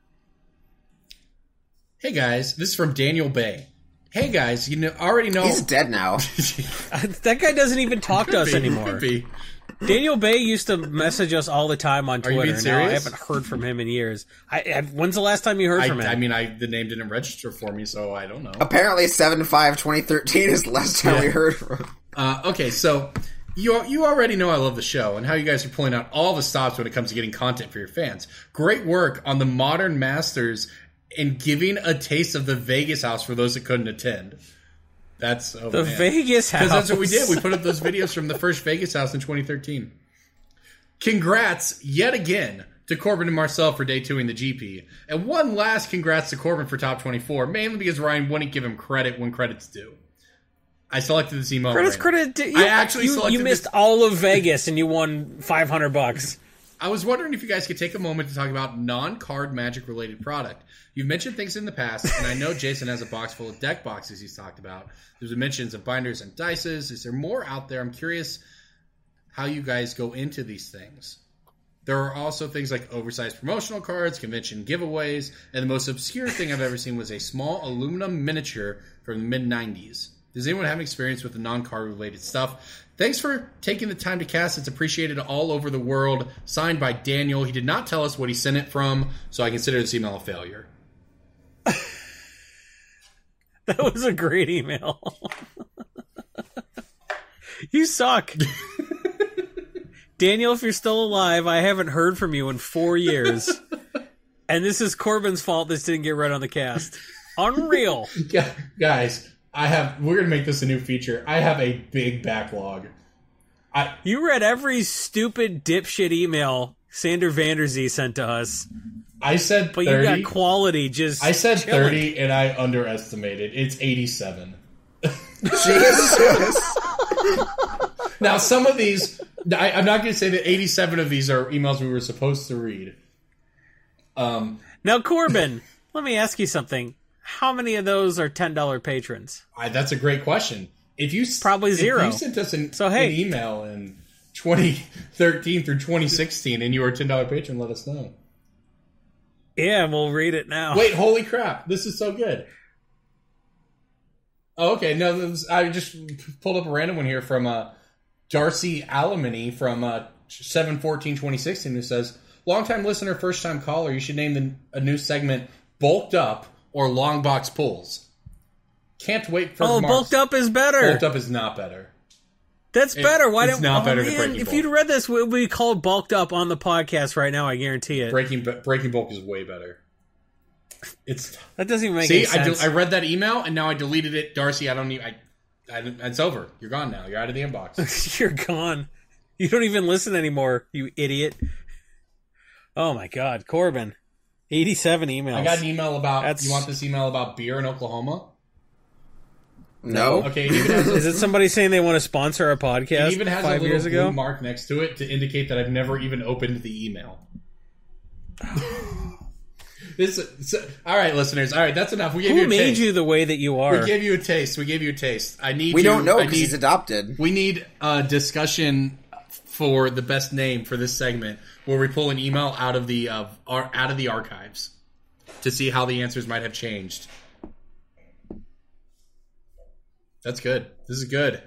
Hey guys, this is from Daniel Bay. Hey guys, already know he's dead now. That guy doesn't even talk to us anymore. Daniel Bay used to message us all the time on Twitter. Are you being serious? Now I haven't heard from him in years. When's the last time you heard from him? I mean, the name didn't register for me, so I don't know. Apparently 7/5/2013 is the last time we heard from him. Okay, so you already know I love the show and how you guys are pulling out all the stops when it comes to getting content for your fans. Great work on the Modern Masters and giving a taste of the Vegas house for those that couldn't attend. That's Vegas house. Because that's what we did. We put up those videos from the first Vegas house in 2013. Congrats yet again to Corbin and Marcel for debuting the GP. And one last congrats to Corbin for top 24, mainly because Ryan wouldn't give him credit when credit's due. I selected this email. Credit. I actually selected you missed all of Vegas and you won $500. I was wondering if you guys could take a moment to talk about non-card Magic related product. You've mentioned things in the past, and I know Jason has a box full of deck boxes he's talked about. There's mentions of binders and dices. Is there more out there? I'm curious how you guys go into these things. There are also things like oversized promotional cards, convention giveaways, and the most obscure thing I've ever seen was a small aluminum miniature from the mid-90s. Does anyone have experience with the non-card related stuff? Thanks for taking the time to cast. It's appreciated all over the world. Signed by Daniel. He did not tell us what he sent it from, so I consider this email a failure. That was a great email. You suck. Daniel, if you're still alive, I haven't heard from you in 4 years. And this is Corbin's fault this didn't get read on the cast. Unreal. Yeah, guys, we're going to make this a new feature. I have a big backlog. You read every stupid dipshit email Sander Vanderzee sent to us. I said 30. But you got quality just I said chilling. 30 and I underestimated. It's 87. Jesus. Now, some of these, I'm not going to say that 87 of these are emails we were supposed to read. Now, Corbin, let me ask you something. How many of those are $10 patrons? That's a great question. Probably zero. If you sent us an email in 2013 through 2016 and you were a $10 patron, let us know. Yeah, we'll read it now. Wait, holy crap. This is so good. Oh, okay. No, I just pulled up a random one here from Darcy Alamany from 7/14/2016 who says, longtime listener, first-time caller, you should name a new segment Bulked Up or Long Box Pulls. Can't wait for Marks. Bulked Up is better. Bulked Up is not better. That's better. Why it's not better than Breaking If Bulk. you'd read this, it would be called Bulked Up on the podcast right now, I guarantee it. Breaking Bulk is way better. That doesn't even make any sense. I read that email and now I deleted it. Darcy, it's over. You're gone now. You're out of the inbox. You're gone. You don't even listen anymore, you idiot. Oh my God, Corbin. 87 emails. I got an email about, you want this email about beer in Oklahoma? No. Okay. Is it somebody saying they want to sponsor our podcast? It even has 5 a years little ago? blue mark next to it to indicate that I've never even opened the email. All right, listeners. All right, that's enough. We gave you a taste. Who made you the way that you are? We gave you a taste. We don't know because he's adopted. We need a discussion for the best name for this segment, where we pull an email out of the archives to see how the answers might have changed. That's good. This is good.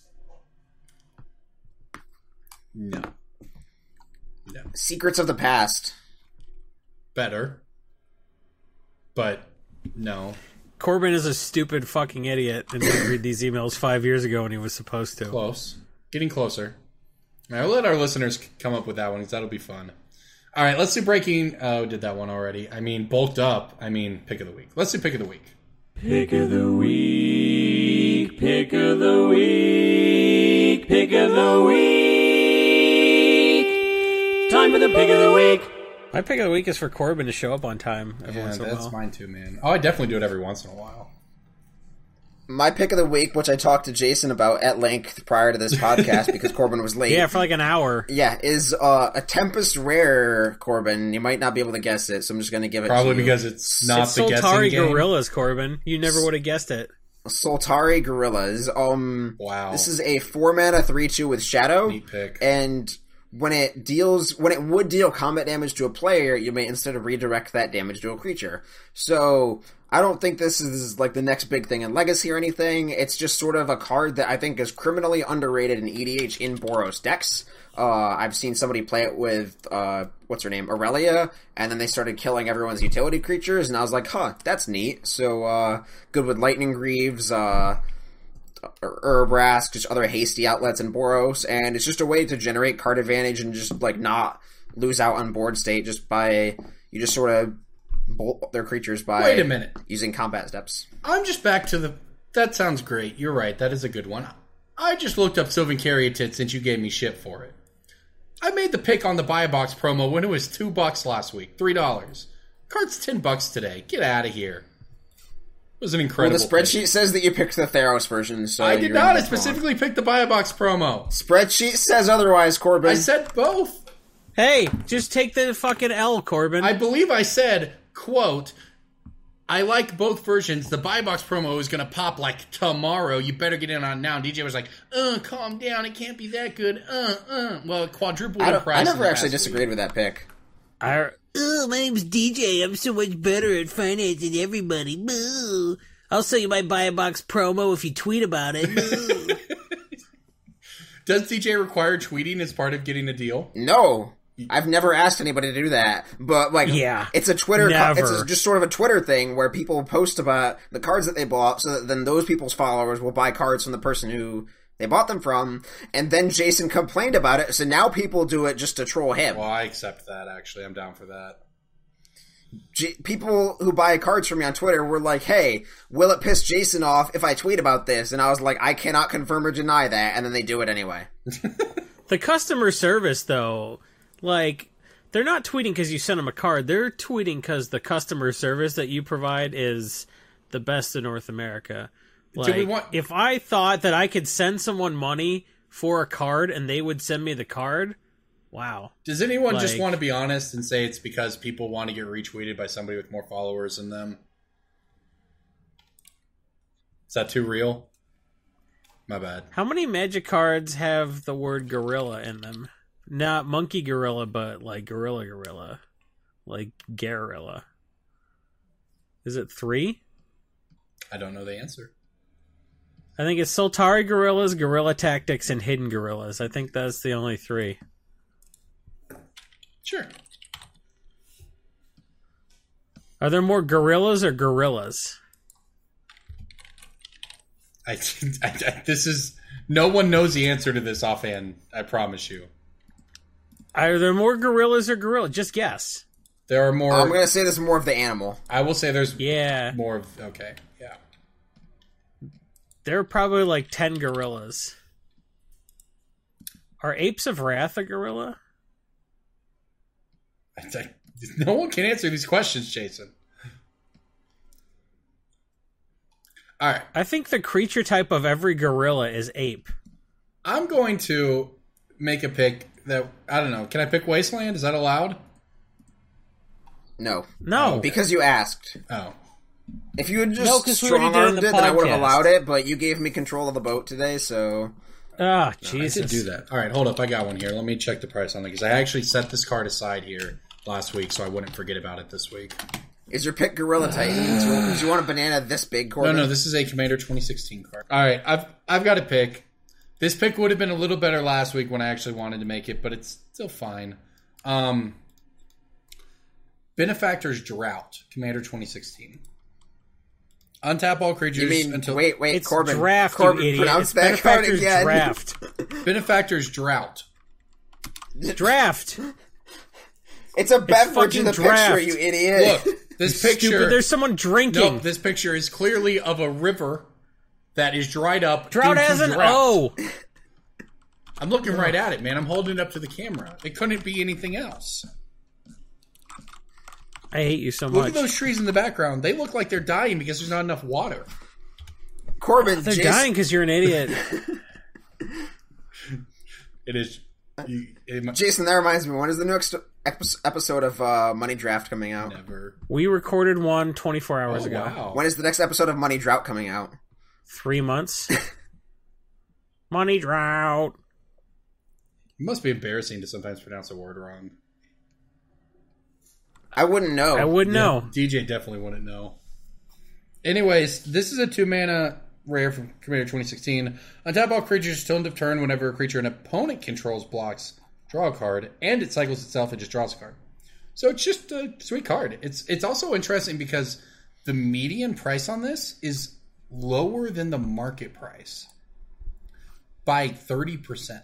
No. Secrets of the Past. Better. But no. Corbin is a stupid fucking idiot and didn't read these emails 5 years ago when he was supposed to. Close. Getting closer. All right, we'll let our listeners come up with that one because that'll be fun. All right, let's do breaking. Oh, did that one already. I mean, bulked up. I mean, pick of the week. Let's do pick of the week. Pick of the week. Pick of the week. Pick of the week. Time for the pick of the week. My pick of the week is for Corbin to show up on time every once in a while. That's mine too, man. Oh, I definitely do it every once in a while. My pick of the week, which I talked to Jason about at length prior to this podcast because Corbin was late. Yeah, for like an hour. Yeah, is a Tempest Rare, Corbin. You might not be able to guess it, so I'm just going to give it to you. Probably because it's not the guessing Soltari game. Gorillas, Corbin. You never would have guessed it. Soltari Gorillas. Wow. This is a 4-mana 3/2 with Shadow. Neat pick. And when it would deal combat damage to a player, you may instead of redirect that damage to a creature. So I don't think this is like the next big thing in Legacy or anything. It's just sort of a card that I think is criminally underrated in EDH in Boros decks. I've seen somebody play it with, what's her name, Aurelia, and then they started killing everyone's utility creatures, and I was like, huh, that's neat. So, good with Lightning Greaves, Urabrask, just other hasty outlets in Boros, and it's just a way to generate card advantage and just, like, not lose out on board state just by, you just sort of bolt their creatures by Wait a minute. Using combat steps. I'm just back to that sounds great. You're right, that is a good one. I just looked up Sylvan Caryatid since you gave me shit for it. I made the pick on the Buy a Box promo when it was $2 last week, $3. Card's $10 today. Get out of here. It was an incredible Well, the spreadsheet says that you picked the Theros version, so I did not. I specifically picked the Buy a Box promo. Spreadsheet says otherwise, Corbin. I said both. Hey, just take the fucking L, Corbin. I believe I said, quote, I like both versions. The Buy Box promo is going to pop like tomorrow. You better get in on it now. And DJ was like, calm down. It can't be that good. Well, quadruple in price. I never actually disagreed with that pick. My name's DJ. I'm so much better at financing everybody. Boo. I'll sell you my Buy a Box promo if you tweet about it. Boo. Does DJ require tweeting as part of getting a deal? No. I've never asked anybody to do that, but like, yeah, it's a Twitter, it's just sort of a Twitter thing where people post about the cards that they bought, so that then those people's followers will buy cards from the person who they bought them from, and then Jason complained about it, so now people do it just to troll him. Well, I accept that, actually. I'm down for that. People who buy cards from me on Twitter were like, hey, will it piss Jason off if I tweet about this? And I was like, I cannot confirm or deny that, and then they do it anyway. The customer service, though... Like, they're not tweeting because you sent them a card. They're tweeting because the customer service that you provide is the best in North America. Like, if I thought that I could send someone money for a card and they would send me the card, wow. Does anyone just want to be honest and say it's because people want to get retweeted by somebody with more followers than them? Is that too real? My bad. How many Magic cards have the word gorilla in them? Not monkey gorilla, but like gorilla. Like Garilla. Is it 3? I don't know the answer. I think it's Sultari Gorillas, Guerrilla Tactics, and Hidden Gorillas. I think that's the only 3. Sure. Are there more gorillas or gorillas? This is... No one knows the answer to this offhand, I promise you. Are there more gorillas or gorillas? Just guess. There are more... I'm going to say there's more of the animal. I will say there's more of... Okay, yeah. There are probably like 10 gorillas. Are Apes of Wrath a gorilla? No one can answer these questions, Jason. All right. I think the creature type of every gorilla is ape. I'm going to make a pick that... I don't know. Can I pick Wasteland? Is that allowed? No. No. Because you asked. Oh. If you had just strong-armed it, then I would have allowed it, but you gave me control of the boat today, so... Ah, Jesus. I did do that. All right, hold up. I got one here. Let me check the price on it, because I actually set this card aside here last week, so I wouldn't forget about it this week. Is your pick Gorilla Titans? Do you want a banana this big, Corbin? No, this is a Commander 2016 card. All right, I've got a pick. This pick would have been a little better last week when I actually wanted to make it, but it's still fine. Benefactor's Drought, Commander 2016 Untap all creatures. You mean, until... Wait, it's Corbin. Draft, Corbin, you idiot. pronounce it's that card again. Draft. Benefactor's Drought. Draft. It's a beverage in the picture, you idiot. Look, this picture... Stupid, there's someone drinking. No, this picture is clearly of a river that is dried up. Drought has an O. I'm looking right at it, man. I'm holding it up to the camera. It couldn't be anything else. I hate you so much. Look at those trees in the background. They look like they're dying because there's not enough water. Corbin, they're dying because you're an idiot. It is. Jason, that reminds me. When is the next episode of Money Draft coming out? Never. We recorded one 24 hours ago. Wow. When is the next episode of Money Drought coming out? 3 months. Money Drought. It must be embarrassing to sometimes pronounce a word wrong. I wouldn't know. I wouldn't know. DJ definitely wouldn't know. Anyways, this is a 2-mana rare from Commander 2016. Untap all creatures till end of turn. Whenever a creature an opponent controls blocks, draw a card, and it cycles itself, it just draws a card. So it's just a sweet card. It's also interesting because the median price on this is lower than the market price by 30%.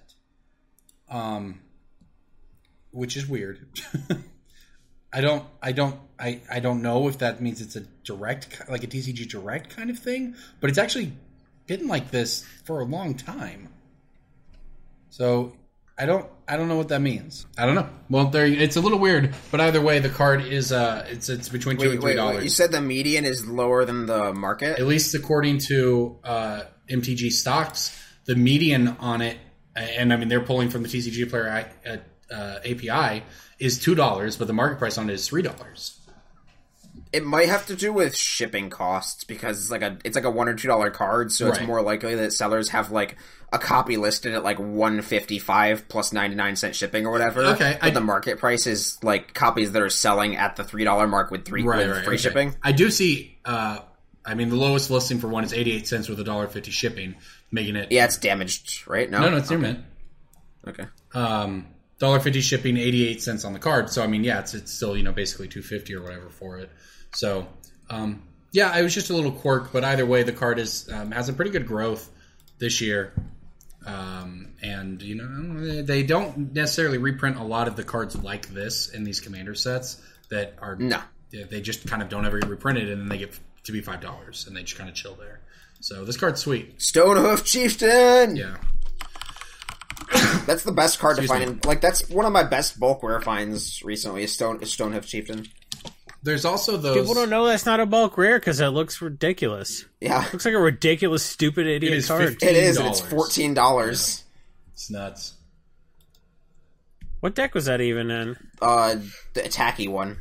Which is weird. I don't know if that means it's a direct, like a TCG direct kind of thing, but it's actually been like this for a long time. So I don't know what that means. I don't know. Well, it's a little weird, but either way, the card is it's between $2 and $3. Wait. You said the median is lower than the market? At least according to MTG Stocks, the median on it, and I mean they're pulling from the TCG Player API, is $2, but the market price on it is $3. It might have to do with shipping costs because it's like a $1 or $2 card, so it's more likely that sellers have like a copy listed at like $155 plus 99-cent shipping or whatever. Okay, but the market price is like copies that are selling at the $3 mark with free shipping. I do see. I mean, the lowest listing for one is 88 cents with $1.50 shipping, making it. Yeah, it's damaged, right? No, it's near mint. Okay. $1.50 shipping, 88 cents on the card. So I mean, yeah, it's still basically $2.50 or whatever for it. So yeah, it was just a little quirk, but either way, the card has a pretty good growth this year. And they don't necessarily reprint a lot of the cards like this in these Commander sets that are they just kind of don't ever get reprinted, and then they get to be $5, and they just kind of chill there. So this card's sweet. Stonehoof Chieftain. Yeah. That's the best card to find. Like that's one of my best bulk rare finds recently. Is Stonehoof Chieftain. There's also those. People don't know that's not a bulk rare because it looks ridiculous. Yeah, looks like a ridiculous, stupid idiot card. It is. And it's $14. Yeah. It's nuts. What deck was that even in? The attacky one.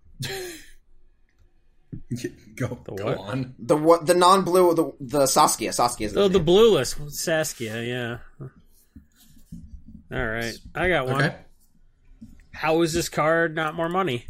Go on. The non-blue, the Saskia. Saskia's the blueless Saskia. Yeah. All right, I got one. Okay. How is this card not more money?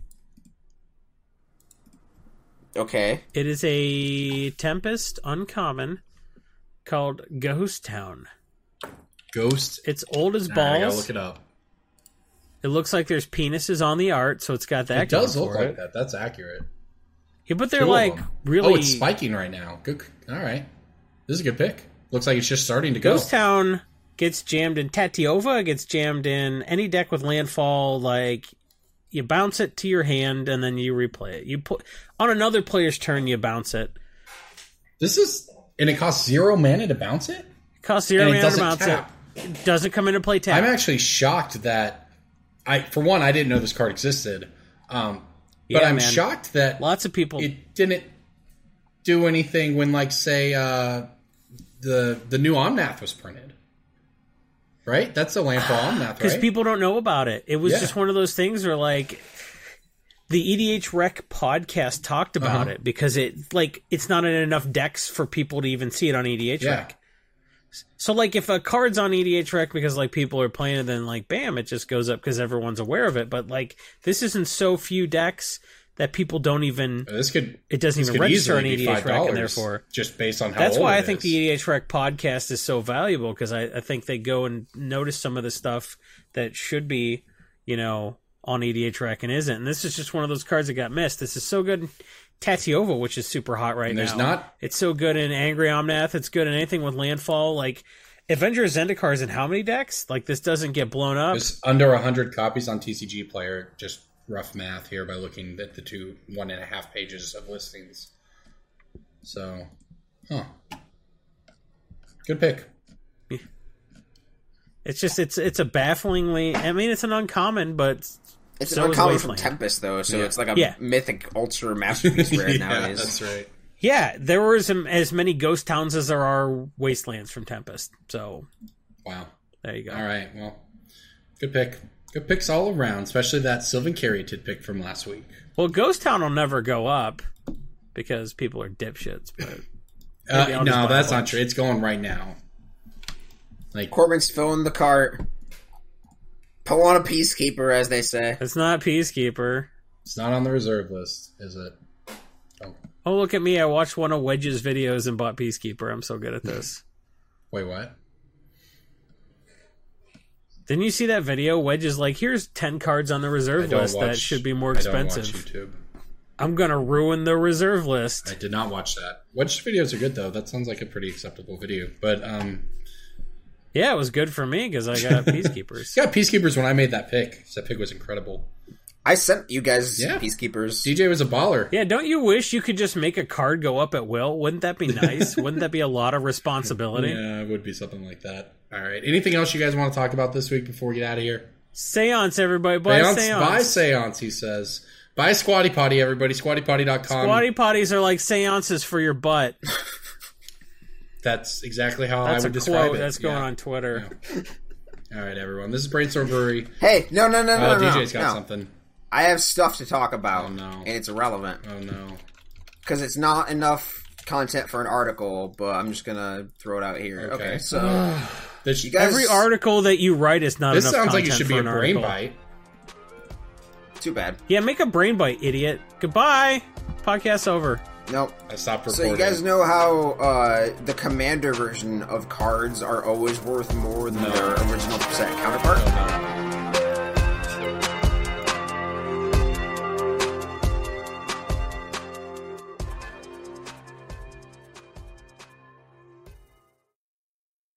Okay. It is a Tempest uncommon called Ghost Town. Ghost? It's old as balls. I gotta look it up. It looks like there's penises on the art, so it's got that. It does look like that. That's accurate. Yeah, but they're like really. Oh, it's spiking right now. Good. All right. This is a good pick. Looks like it's just starting to go. Ghost Town gets jammed in Tatiova, gets jammed in any deck with landfall. Like, you bounce it to your hand, and then you replay it. You put on another player's turn, you bounce it. And it costs 0 mana to bounce it? It costs 0 mana to bounce it. It doesn't come into play tap. I'm actually shocked that, for one, I didn't know this card existed. But I'm shocked that lots of people it didn't do anything when, like, say, the new Omnath was printed. Right? That's the landfall Omnath, right? Because people don't know about it. It was just one of those things where, like, the EDH Rec podcast talked about it because it's not in enough decks for people to even see it on EDH Rec. So, like, if a card's on EDH Rec because, like, people are playing it, then, like, bam, it just goes up because everyone's aware of it. But, like, this is in so few decks that people don't even... it doesn't even register on EDH Rec, and therefore... Just based on how That's old why it I think the EDH Rec podcast is so valuable, because I think they go and notice some of the stuff that should be, on EDH Rec and isn't. And this is just one of those cards that got missed. This is so good in Tatiova, which is super hot right now. It's so good in Angry Omnath. It's good in anything with landfall. Like, Avenger of Zendikar is in how many decks? Like, this doesn't get blown up. There's under 100 copies on TCG Player. Just rough math here by looking at the 1.5 pages of listings. So, good pick. It's just it's a bafflingly. I mean, it's an uncommon, but it's an uncommon from Tempest though, so it's like a mythic ultra masterpiece rare nowadays. That's right. Yeah, there were as many ghost towns as there are wastelands from Tempest. So, wow, there you go. All right, well, good pick. Good picks all around, especially that Sylvan Caryatid pick from last week. Well, Ghost Town will never go up because people are dipshits. But no, that's not true. It's going right now. Like Corbin's filling the cart. Pull on a Peacekeeper, as they say. It's not Peacekeeper. It's not on the reserve list, is it? Oh, look at me. I watched one of Wedge's videos and bought Peacekeeper. I'm so good at this. Wait, what? Didn't you see that video? Wedge is like, here's 10 cards on the reserve list that should be more expensive. I don't watch YouTube. I'm going to ruin the reserve list. I did not watch that. Wedge's videos are good, though. That sounds like a pretty acceptable video. But, yeah, it was good for me because I got Peacekeepers. I got Peacekeepers when I made that pick. That pick was incredible. I sent you guys Peacekeepers. DJ was a baller. Yeah, don't you wish you could just make a card go up at will? Wouldn't that be nice? Wouldn't that be a lot of responsibility? Yeah, it would be something like that. All right. Anything else you guys want to talk about this week before we get out of here? Seance, everybody. Buy Seance. Buy Seance, he says. Buy Squatty Potty, everybody. SquattyPotty.com. Squatty Potties are like seances for your butt. That's exactly how I would describe it. That's going on Twitter. Yeah. All right, everyone. This is Brainstorm Brewery. Hey, no. DJ's got something. I have stuff to talk about. Oh, no. And it's irrelevant. Oh, no. Because it's not enough content for an article, but I'm just going to throw it out here. Okay, so... you guys, every article that you write is not enough content for an article. This sounds like it should be a brain bite. Too bad. Yeah, make a brain bite, idiot. Goodbye. Podcast's over. Nope. I stopped recording. So you guys know how the Commander version of cards are always worth more than their original set counterpart? No.